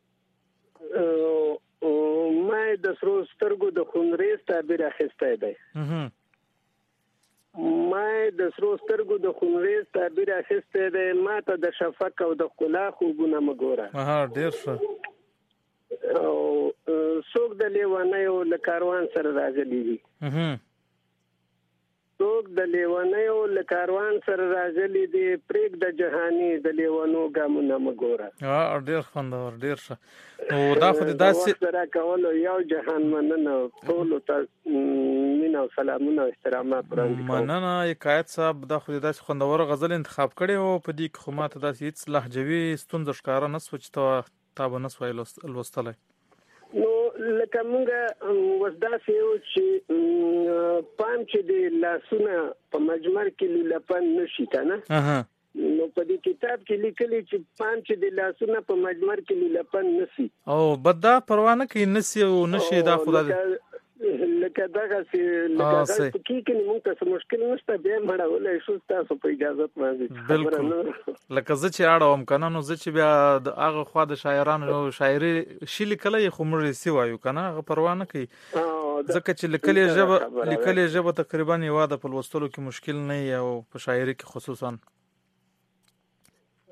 ما د سرو سترګو د خونریز تعبیر اخیستی دی، ما د سرو سترګو د خونریز تعبیر اخیستی دی، ما ته د شفق او د ښکلا خوبونه مه ګوره. ډېر ښه. او څوک د لیونیو له کاروان سره راغلي دي، څوک د لیونیو له کاروان سره راغلي دي، پرېږده جهاني د لیونو ګامونه مه ګوره. ډېر خوندور. ډېر ښه. نو دا خو د داسې وخت راکولو یو جهان مننه، ټولو ته مینه او سلامونه او احترامات وړاندې کوم. مننه حکایت صاحب. دا خو د داسې خوندوره غزل انتخاب کړی و، په دې کې خو ما ته داسې هېڅ لهجوي ستونزه ښکاره نه سوه چې تا به نه سوای لوستلی. نو لکه مونږ اوس داسې یو چې پام چې د لاسونه په مجمر کې لولپه نه شي که نه، نو په دې کتاب کې لیکلي چې پام چې د لاسونه په مجمر کې لولپه نه شي. او بد دا پروا نه کوي، نه سي او نه شي، دا خو دا لکه دغسې لکه دغسې په کې کې موږ ته څه مشکل نشته، بیا یې مړولی شو ستاسو په اجازت باندې. بالکل. لکه زه چې اړوم که نه، نو زه چې بیا د هغه خوا د شاعرانو شاعري شي لیکلی یې، خو موږ یې سي وایو که نه، هغه پروا نه کوي، ځکه چې لیکلې ژبه لیکلې ژبه تقریبا یوه ده، په لوستلو کې مشکل نه وي، او په شاعري کې خصوصا.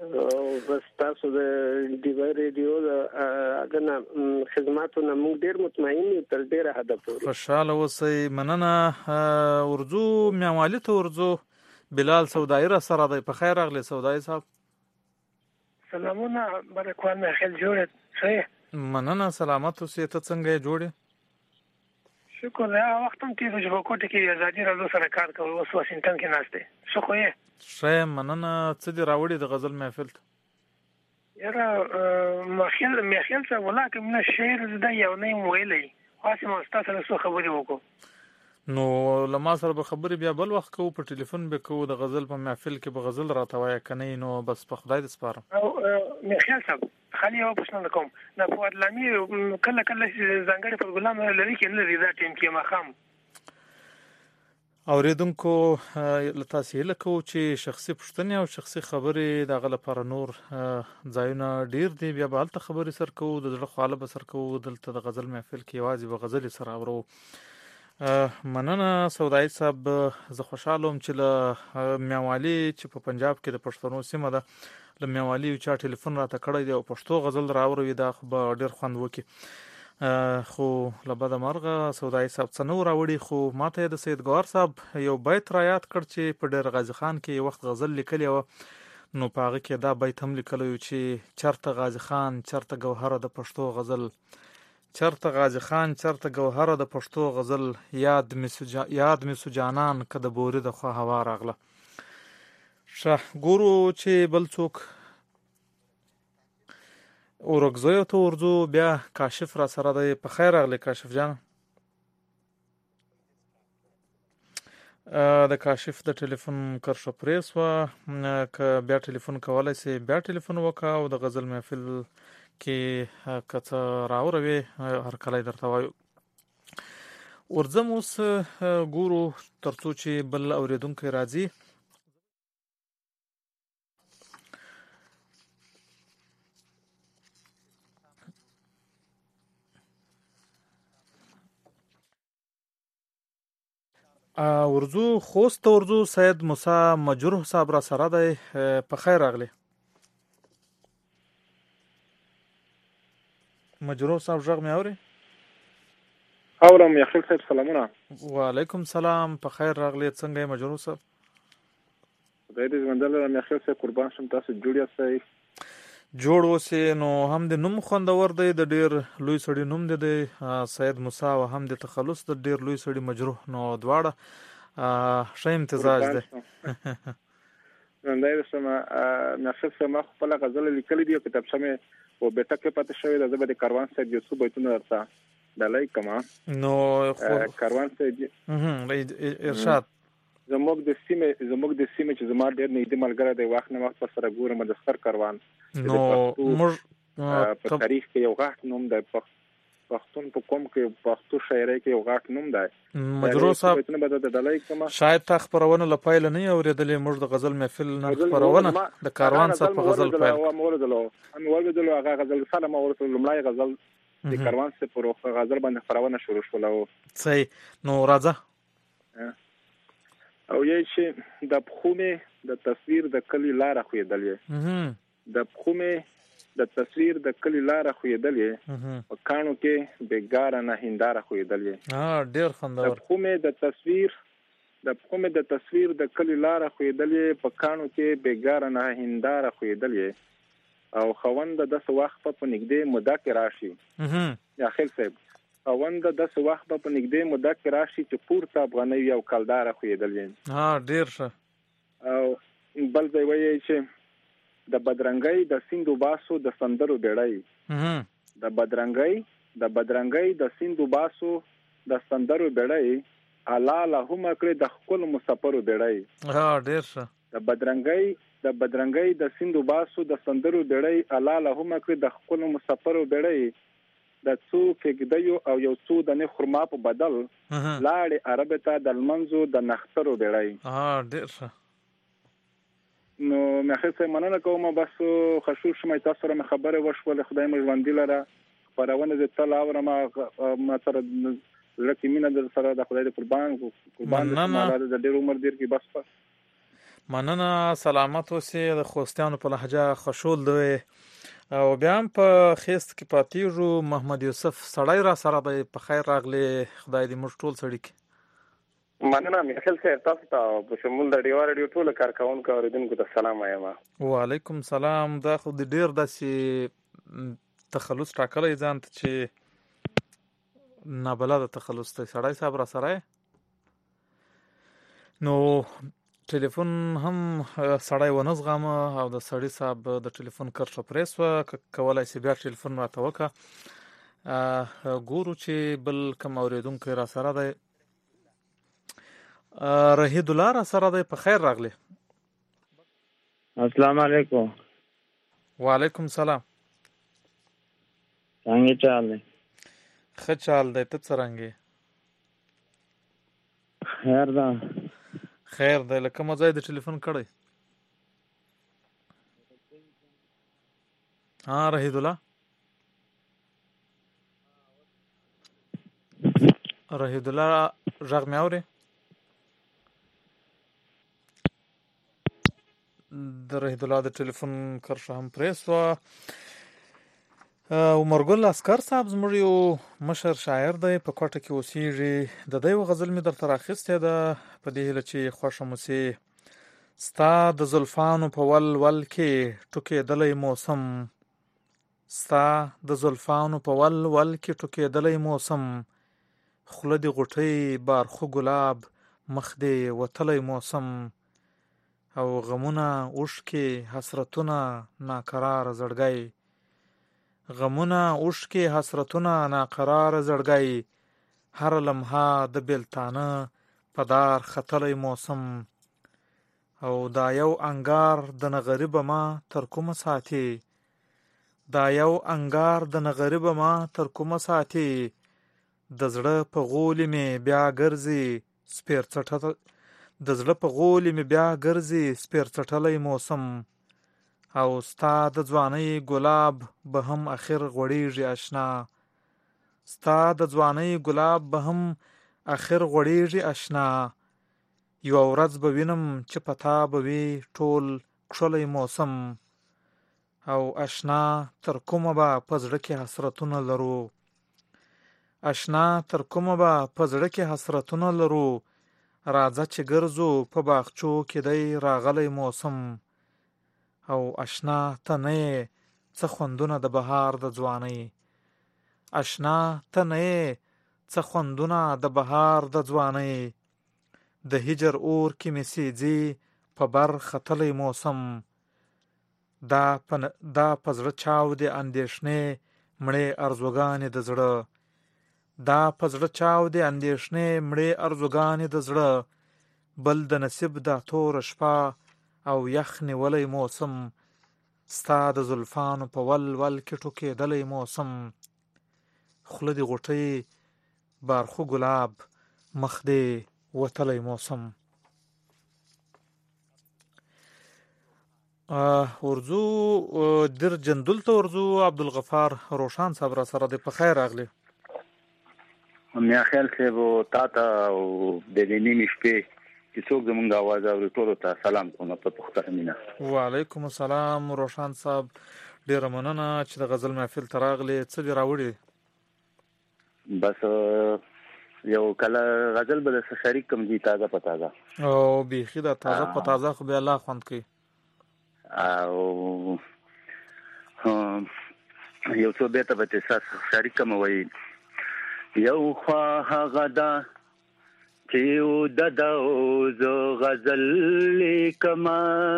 او بس تاسو د ډیوی ریډیو د اګنا خدماتو نه موږ ډیر مطمئن یو تر ډیره حد پورې. خوشاله اوسئ. مننه. ورځو میاوالی ته ورځو بلال سودای را سره دی. په خیر راغلی سودای صاحب. سلامونه برکوان مې خل جوړه څه. مننه سلامت اوسئ. ته څنګه جوړې؟ شکر. یا وخت هم تیر شو په کوټه کې ازادي راځو سره کار کول اوس واشنگټن کې ناشته. شو خو یې ښه مننه. څه دی راوړي د غزل محفل ته؟ یاره مخیل مخیل څه ولا کوم نه شعر زده یو نه ویلې خاصه ما تاسو سره څه خبرې وکړو. نو لما سره به خبرې بیا بل وخت کوو په ټلیفون به کوو. د غزل په محفل کې به غزل راته وایه کنه نو بس په خدای دې سپارم. او مخیل صاحب خالي یو پوښتنه کوم. نه په ادلامي کله کله ځانګړي پروګرام لري کې نه لري دا ټیم کې مخام اوریدونکو له تاسو هیله کوو چې شخصي پوښتنې او شخصي خبرې دغه لپاره نور ځایونه ډیر دي بیا به هلته خبرې سر کوو د زړه خواله به سر کوو. دلته د غزل محفل کې یوازې به غزلې سره اورو. مننه سودای صاحب. زه خوشاله وم چې له میاوالی چې په پنجاب کې د پښتنو سیمه ده له میاوالی یو چا ټلیفون راته کړی دی او پښتو غزل راوروي دا خو به ډیر خوند وکړي. خو له بده مرغه سودای صاحب څه نه راوړي. خو ماته د سید ګوهر صاحب یو بیت را یاد کړ چې په ډیر غازی خان کې یو وخت غزل لیکلی و. نو په هغه کې دا بیت هم لیکلی و چې چرته غازی خان چرته ګوهره د پښتو غزل چرته غازی خان چرته ګوهره د پښتو غزل یاد می یاد می سو جانان که د بوري د خوا هوا راغله. شه ګورو چې بل څوک اورګزیو ته ورځو. بیا کاشف را سره دی. په خیر راغلی کاشف جان. د کاشف د ټلیفون کرښه پرې سوه. که بیا ټلیفون کولی سي بیا ټلیفون وکړه او د غزل محفل کې که څه راوروي هر کله درته وایو. ورځم اوس ګورو تر څو چې بل اوریدونکی راځي. ورځو خوست ورځو سید موسی مجروح صاحب را سره دی. په خیر راغلی مجروح صاحب. غږ مې اوري؟ اورم. یخل صاحب سلامونه. وعلیکم سلام. په خیر راغلی. څنګه یې مجروح صاحب؟ خدای دې ژوندی لرم یخل صاحب. قربان شم. تاسو جوړ یاستئ؟ جوړ اوسې. نو هم د نوم خوندور دی د ډیر لوی سړي نوم دی دی سید موسی او هم د تخلص د ډیر لوی سړي مجروح. نو دواړه ښه امتزاج دی. ژوندی اوسم. یخل صاحب ما خپله غزل لیکلې دي او کتابچه مې په بیټه کې پاتې شوې ده. زه به د کاروان صاحب یو څو بیتونه درته ډالۍ کړم. نو کاروان صاحب ارشاد زموږ د سیمې زموږ د سیمې چې زما ډېر نږدې ملګری دی وخت نه وخت پر سره ګورم د ستر کاروان. نو موږ په تاریخ کې یو غاټ نوم دی. پښتون په قوم کې پښتو شاعرۍ کې یو غاټ نوم دی. مجروح صاحب شاید تا خبرونه له پایله نه اورېدلې. موږ د غزل محفل نه خبرونه د کاروان صاحب په غزل پیل هم ورېدلو. هغه غزل سلام ورته لومړی غزل د کاروان صاحب په غزل باندې خبرونه شروع شوله. صحیح. نو راځه. او یې چې د پخومې د تصویر د کلی لاره خوېدلې. د پخومې د تصویر د کلی لاره خوېدلې. په کانو کې بیګاره نه هنداره خوېدلې. ها ډېر خوندور. د پخومې د تصویر د پخومې د تصویر د کلی لاره خوېدلې. په کانو کې بیګاره نه هنداره خوېدلې. او خوند د داس وخت په نږدې موده کې راشي. یا خیر صاحب خوند د داس وخت په نږدې موده کې راشي چې پورته افغاني یو کلدار خوېدلې. ها ډیر ښه. او بل ځای وایي چې د بدرنګۍ د سیندو باسو د سندرو بیړۍ. د بدرنګۍ د بدرنګۍ د سیندو باسو د سندرو بیړۍ الا لهم کړې د خپل مسافرو بیړۍ. ها ډیر ښه. د بدرنګۍ د بدرنګۍ د سیندو باسو د سندرو بیړۍ الا لهم کړې د خپل مسافرو بیړۍ. د څو کېږدیو او یو څو د نه خرما په بدل لاړې عرب ته د لمنځو د نخترو بیړۍ. ها ډیر ښه. نو مې خسته مننه کوم. بس خشوع شمه تاسو سره خبره وشوله. خدای مې ژوندی لره. خبرونه د تل اورم ما سره لکه مینه در سره د خدای د قربان قربان د ډېر عمر دیر کې بس مننه، سلامت اوسې. د خوستیانو په لهجه خوشول دی او بیا هم په خیست کې پاتېږو. محمد یوسف سړی را سره دی. په خیر راغلی، خدای دې موږ ټول سړي کړي. مننه میخیل صاحب، تاسو ته په شمول د ډیوا رادیو ټولو کارکوونکو اوریدونکو ته سلام وایم. وعلیکم سلام. دا خو د ډېر داسې تخلص ټاکلی ځان ته چې نابلده تخلص دی. سړی صاحب را سره نو ټلیفون هم سړی ونه زغمه او د سړي صاحب د ټلیفون کرښه پرې شوه. که کولی شي بیا ټلیفون راته وکړه. ګورو چې بل کوم اورېدونکی را سره دی. رهید الله را سره دی. په خیر راغلی. السلام علیکم. وعلیکم سلام. څنګه چال دی؟ ښه چال دی. ته څرنګه یې؟ خیر ده. خیر دی. له کومه ځای د ټلیفون کړی؟ ها رهید الله. رهید الله غږ مې اورې؟ د رهید الله د ټلیفون کرښه هم پرې شوه. عمرګل عسکر صاحب زموږ یو مشر شاعر دی، په کوټه کې اوسېږي. د ده یو غزل مې درته راخیستې ده په دې هیله چې خوښه مو سي. ستا د زلفانو په ول ول کې ټوکېدلی موسم، ستا د زلفانو په ول ول کې ټوکېدلی موسم، خوله دې غوټۍ بارخو ګلاب مخ دې وتلی موسم، او غمونه اوښکې حسرتونه ناقراره زړګی، غمونه اوښکې حسرتونه ناقراره زړګی، هر لمحه د بیلتانه په دار ختلی موسم، او دا یو انګار د نغریبه ما تر کومه ساتي، دا یو انګار د نغریبه ما تر کومه ساتي، د زړه په غولې مې بیا ګرځي سپیر څټه، د زړه په غولې مې بیا ګرځي سپیر څټلی موسم، او ستا د ځوانۍ ګلاب به هم اخر غوړېږي اشنا، ستا د ځوانۍ ګلاب به هم اخر غوړېږي اشنا، یوه ورځ به وینم چې په تا به وي ټول کښلی موسم، او اشنا تر کومه به په زړه کې حسرتونه لرو، اشنا تر کومه به په زړه کې حسرتونه لرو، راځه چې ګرځو په باغچو کې دی راغلی موسم، او اشنا ته نه یې څه خوندونه د بهار د ځوانۍ، اشنا ته نه یې څه خوندونه د بهار د ځوانۍ، د هجر اور کې مې سیځي په بر ختلی موسم، دا په دا په زړه چاودې اندېښنې مړې ارزوګانې د زړه، دا په زړه چاودې اندېښنې مړې ارزوګانې د زړه، بل د نصیب دا توره شپه او یخ نیولی موسم، ستا د زلفانو په ول ول کې ټوکېدلی موسم، خوله دې غوټۍ بارخو ګلاب مخ دې وتلی موسم. ورځو در جندل ته ورځو. عبدالغفار روشان صاحب را سره دی. په خیر راغلی. میا خیال صاحب تا ته او د دې نیمې شپې چې څوک زمونږ اواز اوري ټولو ته سلام کوم په پښتو مینه. وعلیکم السلام روشان صاحب، ډېره مننه چې د غزل محفل ته راغلی. څه دې راوړي؟ بس یو کله غزل به درسره شریک کوم دي، تازه په تازه. او بیخي دا تازه په تازه خو بیا الله خوند کوي. او یو څو بیته به تاسو شریک کوم. وایي یو خوا هغه ده چې یو د دو زه غزل لیکما،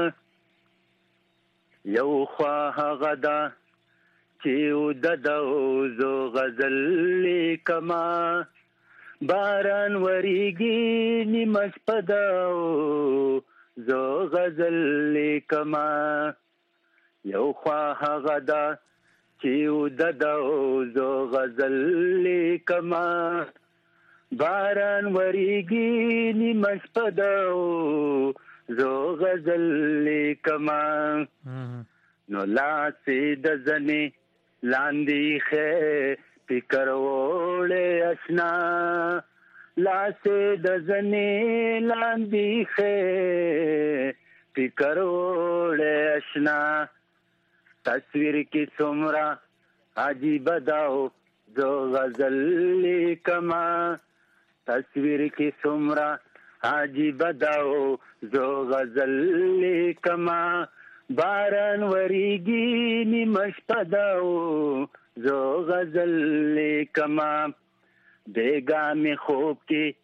یو خوا هغه ده چې یو د دو زه غزل لیکما، باران وریږي نیمه شپه ده زه غزل لیکما، یو خوا هغه ده چې یو د دو زه غزل لیکما، باران وریږي نیمه شپه ده زه غزل لیکما، نو لاسې د زنې لاندې ښې فکر وړې اشنا، لاسې د زنې لاندې ښې فکر وړې اشنا تصویر کې څومره عجیب داو زه غزل لیکما تصویر کې څومره عجیب داو زه غزل لیکما باران وریږي نیمه شپه داو زه غزل لیکما بیگا می خوب کې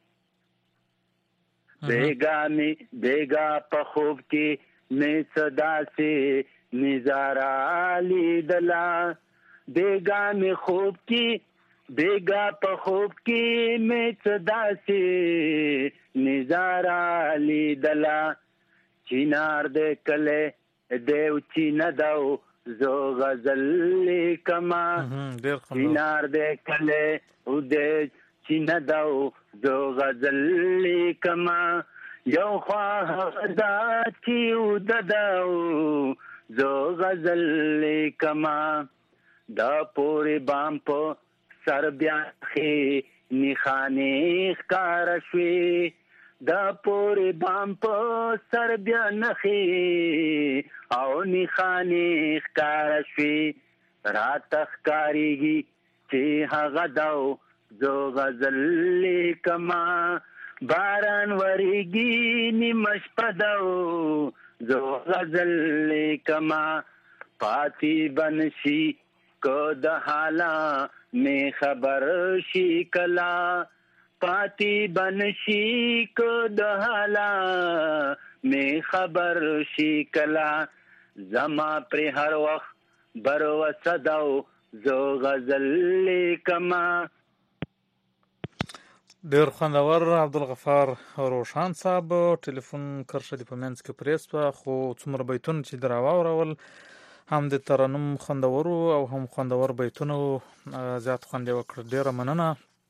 بیگا می بیگا په خوب کې می صدا سي نظارا لیدلا بیگا می خوب کې بیگا په خوب کې می صدا سي نظارا لیدلا چینار دې کله دیو چینا داو زو غزل لیکما چینار دې کله او دې چینا داو زو غزل لیکما یو خوا دا چیو دداو زو غزل لیکما دا پوری بام په سر بیا خې نخانې ښکار شوي دا پوری بام په سر بیا نخې او نخانې ښکار شوي راته ښکارېږي چې هغه داو زه غزل لیکما باران وریږي نیمه شپه داو زه غزل لیکما پاتې بنشي که د حالا مې خبر شي کلا پاتې بنشي که د حالا مې خبر شي کلا زما پرې هر وخت بروسه داو زه غزل لیکما. ډېر خوندور عبدالغفار روشان صاحب ټلیفون کرښه دې په منځ کې پرې شوه خو څومره بیتونه چې در واورول هم د ترنم خوندورو او هم خوندور بیتونو زیات خوند یې وکړ. ډېره مننه.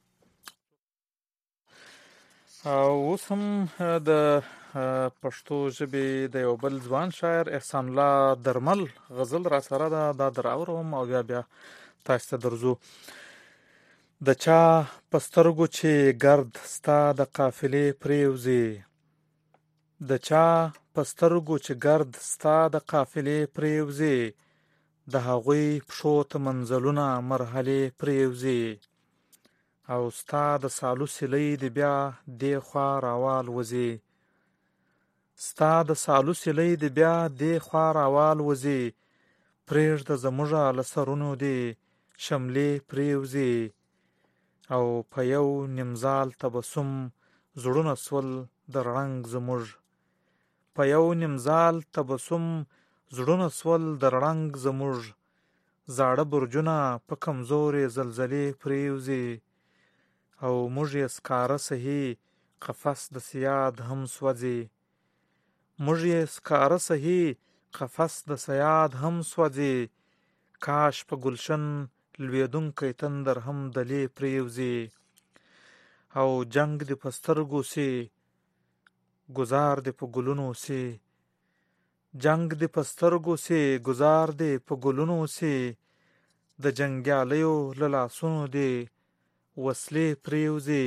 اوس هم د پښتو ژبې د یو بل ځوان شاعر احسان الله درمل غزل را سره ده دا در اورم او بیا بیا تاسو ته درځو. د چا پسترګو چې گرد ستا د قافلې پریوزي د چا پسترګو چې گرد ستا د قافلې پریوزي د هغوی پښو ته منزلونه مرحلې پریوزي او ستا د سالو سلی د بیا دی خوا راوال وزي ستا د سالو سلی د بیا دی خوا راوال وزي پرېږده زموږه له سرونو دی شملې پریوزي او په یو نیمزال تبسم زړونه سول د رنګ زموږ په یو نیمزال تبسم زړونه سول د رنګ زموږ زاړه برجونه په کمزورې زلزلې پریوزي او موږ یې سکاره صحیح قفس د سیاد هم سوځي موږ یې سکاره صحیح قفس د سیاد هم سوځي کاش په گلشن لویدونکی تندر هم دلې پریوزي او جنگ د پسترګو سي گزار د په ګلونو سي جنگ د پسترګو سي گزار د په ګلونو سي د جنگیالیو له لاسونو دی وسلې پریوزي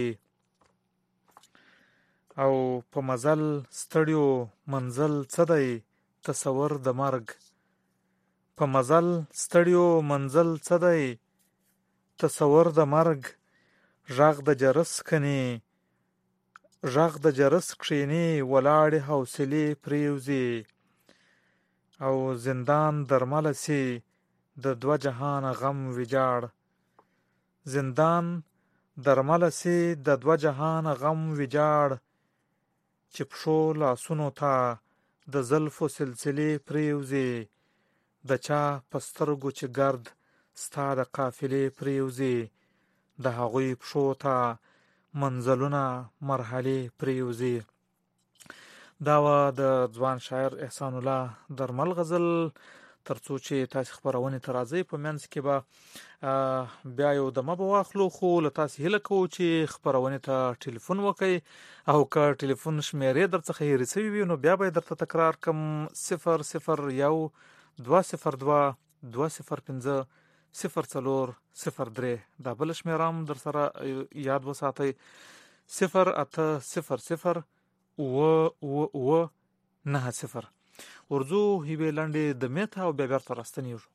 او په مزل ستړیو منزل څه دی تصور د مرګ په مزل ستړیو منزل څه دی تصور د مرګ غږ د جرس کني غږ د جرس کښینی ولاړې حوصلې پریوزي او زندان درمل سي د دوه جهان غم ویجاړ زندان درمل سي د دوه جهان غم ویجاړ چې پښو لاسونو ته د زلفو سلسلې پریوزي د چا پسترګو چې گرد ستا د قافلې پریوزي د هغوی پښو ته منزلونه مرحلې پریوزي. دا و د ځوان شاعر احسان الله درمل غزل. ترڅو چې تاسو خبرونه ته راځي په منځ کې به بیا یو دمه به واخلو خو له تاسو هیله کوو چې خبرونه ته ټلیفون وکړئ او که ټلیفون شمیرې درڅخه هېرې شوي وي نو بیا به درته تکرار کم صفر صفر یو دوه صفر دوه دوه صفر پنځه صفر څلور صفر درې دا بل شمیره هم در سره یاد وساتئ صفر اته صفر صفر اوه اوه اوه نهه صفر ورځو هیوې لنډې د میته او بیا بیرته راستنیږو.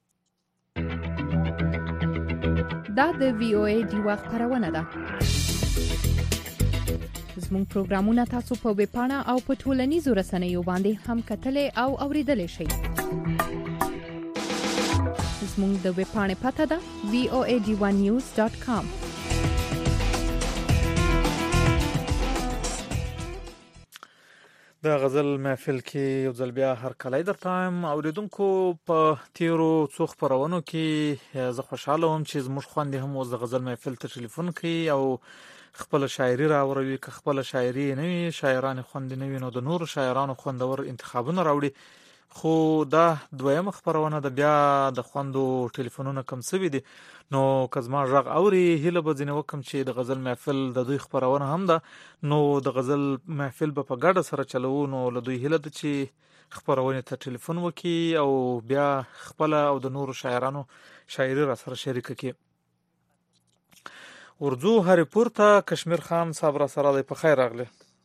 دا د وی او ای ډیوا خپرونه ده. زموږ پروګرامونه تاسو په ویب پاڼه او په ټولنیزو رسنیو باندې هم کتلای او اوریدلای شئ. زموږ د ویب پاڼې پته ده وی او ای ډی ون نیوز ډاټ کام. د غزل محفل کې یو ځل بیا هر کله در ټایم اوریدونکو په تیرو څو خبرونو کې زه خوشاله وم چې زموږ خوندې هم اوس د غزل محفل ته ټلیفون کوي او خپل شاعري راوړي. که خپل شاعري نه وي، شاعران خوندې نه وي، نو د نورو شاعرانو خوندور انتخابونه راوړي. خو دا دویمه خبرونه د بیا د خوندو ټلیفونونه کم سوي دي. نو که زما غږ اوري هیله به ځینې وکم چې د غزل محفل د دوی خبرونه هم ده، نو د غزل محفل به په ګډه سره چلوو. نو له دوی هیله ده چې خبرونه ته ټلیفون وکړي او بیا خپل او د نورو شاعرانو شاعري را سره شریک کړي. ورځو هری پورته کشمیر خان صاحب را سره دی. په خیر راغلی.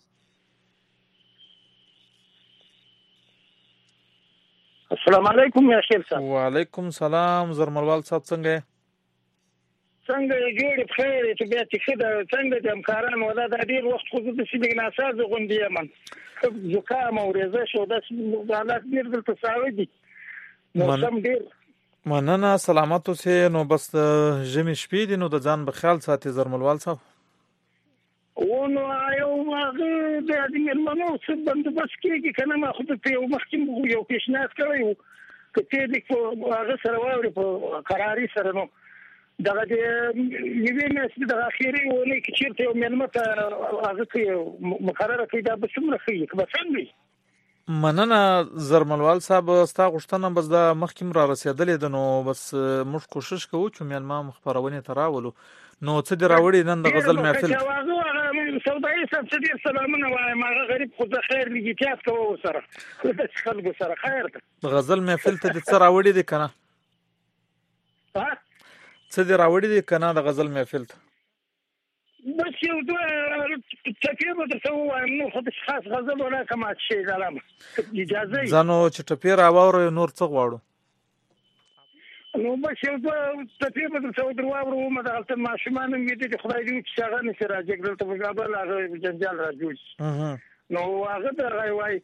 السلام علیکم یا شیر صاحب. وعلیکم سلام زرملوال صاحب، څنګه یې؟ څنګه یې جوړ بخیر ته بیا چې خدای څنګه د همکارانو ولا د ډیر وخت خو د سیمه ناساز غونډې من زکام او ریزه شو د حالات ډیر دلته ساوي دي. موسم ډیر مننه، سلامت اوسې. نو بس ژمي شپې دي، نو د ځان په خیال ساتي زرملوال صاحب. ونو یو هغه د دې منو څه بندوبست کېږي کنه. ما خو ته یو مخکې یو پیشنهاد کړی و چې دې په هغه سره واوري په قراري سره. نو دغه د یوې میاشتې د اخیری ونې کې چیرته یو مېلمه ته هغه کې مقرره کړي دا به څومره ښه وي که به څنګه وي؟ مننه زرملوال صاحب، ستا غوښتنه بس د مخکې را رسېدلې ده. نو بس موږ کوشش کوو چې میلمه خپرونې ته راولو. نو څه دې راوړي نن د غزل محفل؟ سودایي صاحب څه ډېر سلامونه وایم. هغه غریب خو د خیر لګیتیات کوه ورسره خلکو سره خیر ده. غزل محفل ته دې څه راوړي دي که نه؟ څه دې راوړي دي که نه د غزل محفل ته؟ بس یو دوه ټپې به درته ووایم. نور خو داسې خاص غزل ولا که مات شي دلامه اجازه یې. ځه نو چې ټپې راواورو نور څه غواړو؟ نو بس یو دوه ټپې به درته در واورو. دغلته ماشومان هم ویده دي، خدای دې وکړي چې هغه نشي راجګ دلته په کابل هغه جنجال را جوړ شي. نو هغه دغه وایي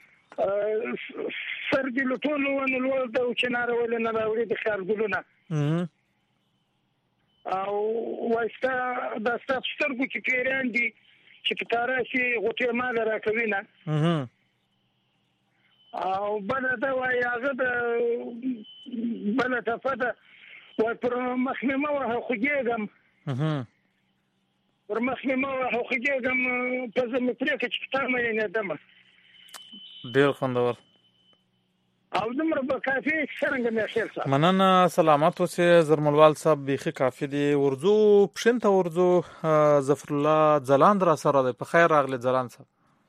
سر دې له ټولو ونو لوړ ده او چناره ولې نه راوړي د خیال ګلونه او وایي ستا دا ستا په سترګو کې پیریان دي چې په تاره شي غوټې ماله راکوي نه. او بله ده وایي هغه د بله ټپه ده وایي پر مخ مې مه وهه خوږېږم، پر مخ مې مه وهه خوږېږم، پزه مې پرېږده چې په تا میینېدمه. ډېر خوندور او دومره به کافي څرنګه مې خیر صاحب. مننه، سلامت اوسې زرملوال صاحب، بیخي کافي دی. ورځو پښین ته ورځو ظفرالله ځلاند را سره دی. په خیر راغلی ځلاند صاحب.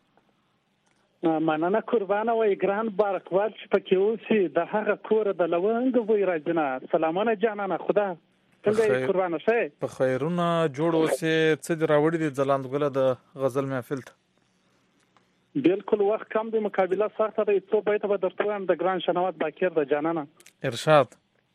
مننه قربانه وای ګران بارکوال چې پکې اوسي د هغه کور د لونګ وای راځنه. سلامونه جانانه، خدا څنګه قربانه شې؟ په خیرونه جوړ اوسې. څه دې راوړي دي ځلاند ګله د غزل محفل ته؟ بالکل وخت کم دی، مقابله سخته ده. څو بیته به درته وایم د ګران شنوات باکر د جانانه. ارشاد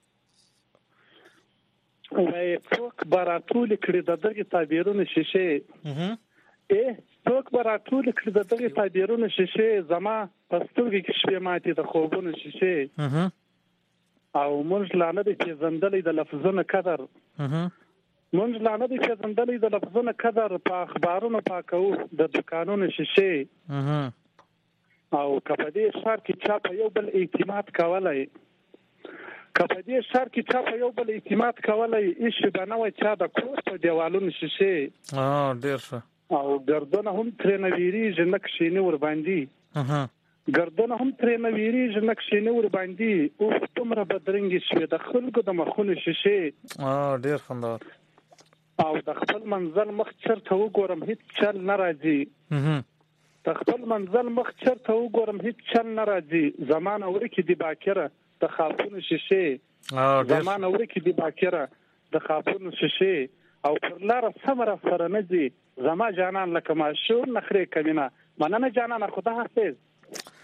وای څوک به راټولې کړي د دغې تعبیرونه شیشې ای څوک به راټولې کړي د دغې تعبیرونه شیشې زما په سترګې کې شپې ماتې د خوبونو شیشې او موږ لا نه دی پېژندلی د لفظونو قدر مونږ لا نه دی پېژندلی د لفظونو قدر په اخبارونو پاکوو د دکانونو شیشې او که په دې ښار کې چا په یو بل اعتماد کولی که په دې ښار کې چا په یو بل اعتماد کولی ایښې به نه وای چا د کور په دیوالونو شیشې ډېر ښه او ګردونه هم ترې نه ویرېږي نه کښېني ورباندې ګردونه هم ترې نه ویرېږي نه کښېني ورباندې اوس دومره بدرنګې شوې د خلکو د مخونو شیشې ډېر خوندور او د خپل منزل مخ چرته وګورم هیڅ چل نه راځي د خپل منزل مخ چرته وګورم هیڅ چل نه راځي زمانه ورکې دي باکره د خاپونو شیشې زمانه ورکې دي باکره د خاپونو شیشې او پر لاره سمره سره نه ځي زما جانان لکه ماشوم نخرې کوینه. مننه جانانه، خدا حافظ.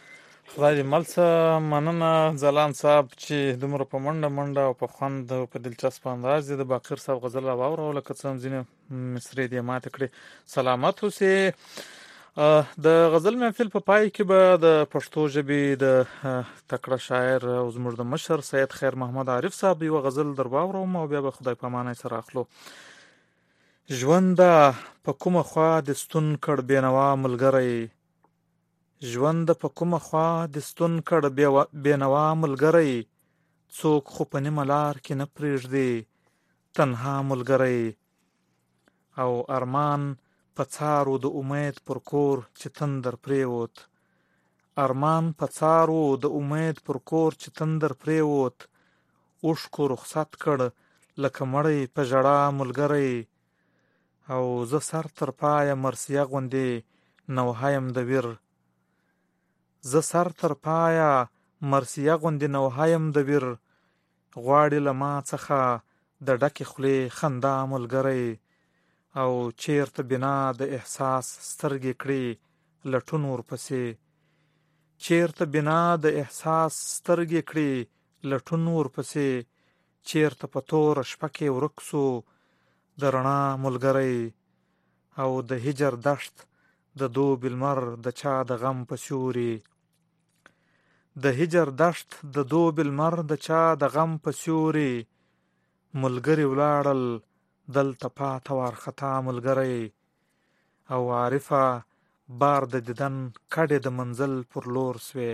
خدای دې ملڅه مننه ځلان صاحب چې دومره په منډه منډه او په خوند او په دلچسپ انداز د باقر صاحب غزل راوړو لکه څه هم ځینې مصرې دې ماته کړې. سلامت اوسې. د غزل محفل په پای کې به د پښتو ژبې د تکړه شاعر او زموږ د مشر سید خیر محمد عارف صاحب یو غزل در واورم او بیا به خدای په امان سره اخلو. ژوند په کومه خوا د ستون کړ بینوا ملګری، ژوند په کومه خوا د ستون کړ بینوا ملګری، څوک خو په نیمه لار کې نه پرېږدي تنها ملګری. او ارمان په څارو د امید پر کور چې تندر پریوت، ارمان په څارو د امید پر کور چې تندر پریوت، اوښکو رخصت کړ لکه مړی په ژړا ملګری. او زه سر تر پایه مرثیه غوندې نوحیم د ویر، زه سر تر پایه مرثیه غوندې نوحیم د ویر، غواړي له ما څخه د ډکې خولې خندا ملګری. او چیرته بنا د احساس سترګې کړي لټون ورپسې، چیرته بنا د احساس سترګې کړي لټون ورپسې، چیرته په توره شپه کې ورک سو د رڼا ملګری. او د هجر دشت د دوبي لمر د چا د غم په سیوري، د هجر دشت د دوبي لمر د چا د غم په سیوري، ملګری ولاړل دلته پاته وارخطا ملګری. او عارفه بار د دیدن کډې د منزل پر لور سوې،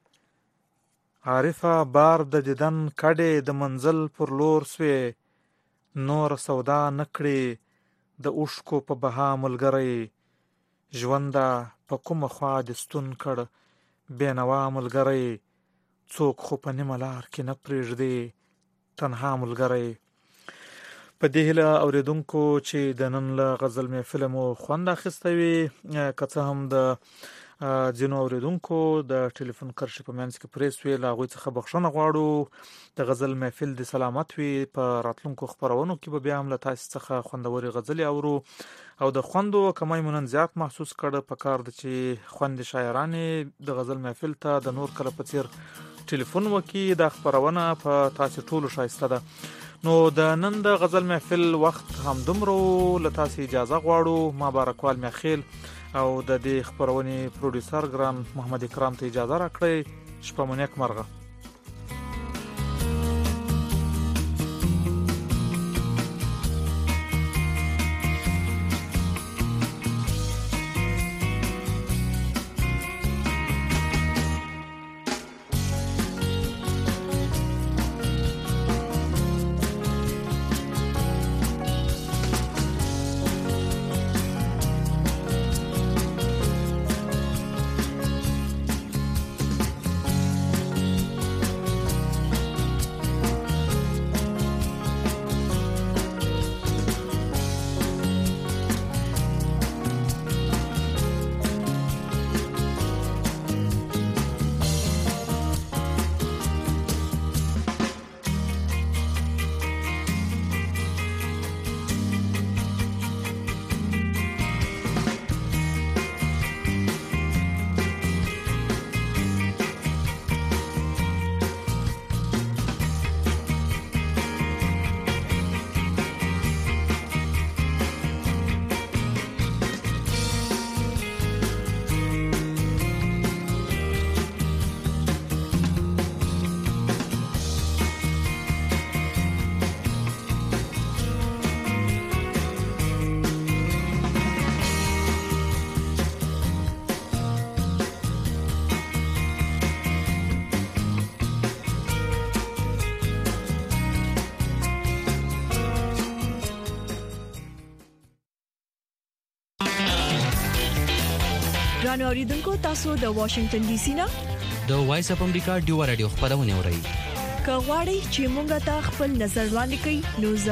عارفه بار د دیدن کډې د منزل پر لور سوې، نور سودا نکړي د اوښکو په بها ملګری. ژونده په کومه خوا د ستون کړ بینوا ملګری، څوک خو په نیمه لار کې نه پرېږدي تنها ملګری. په دې هیله اورېدونکو چې د نن له غزل محفل مو خوند اخیستی وي، که څه هم د ځینو اورېدونکو د ټلیفون کرښې په منځ کې پرې سوې، له هغوی څخه بخښنه غواړو. د غزل محفل د سلامت وي. په راتلونکو خپرونو کې به بیا هم له تاسې څخه خوندورې غزلې اورو. او د خوندو کمی مو نن زیات محسوس کړ، په کار ده چې خوند شاعرانې د غزل محفل ته د نور کله په څېر ټلیفون وکړي. دا خپرونه په تاسې ټولو ښایسته ده. نو د نن د غزل محفل وخت هم دومره، له تاسې اجازه غواړو. ما بارکوال میخیل او د دې خپرونې پروډوسر ګران محمد اکرام ته اجازه راکړئ. شپه مو نیک مرغه. ګرانو اوریدونکو، تاسو د واشنگټن ډي سي نه د وایس اپ امریکا ډیو رادیو خبرونه اورئ. که غواړئ چې موږ ته خپل نظر وړاندې کړئ نو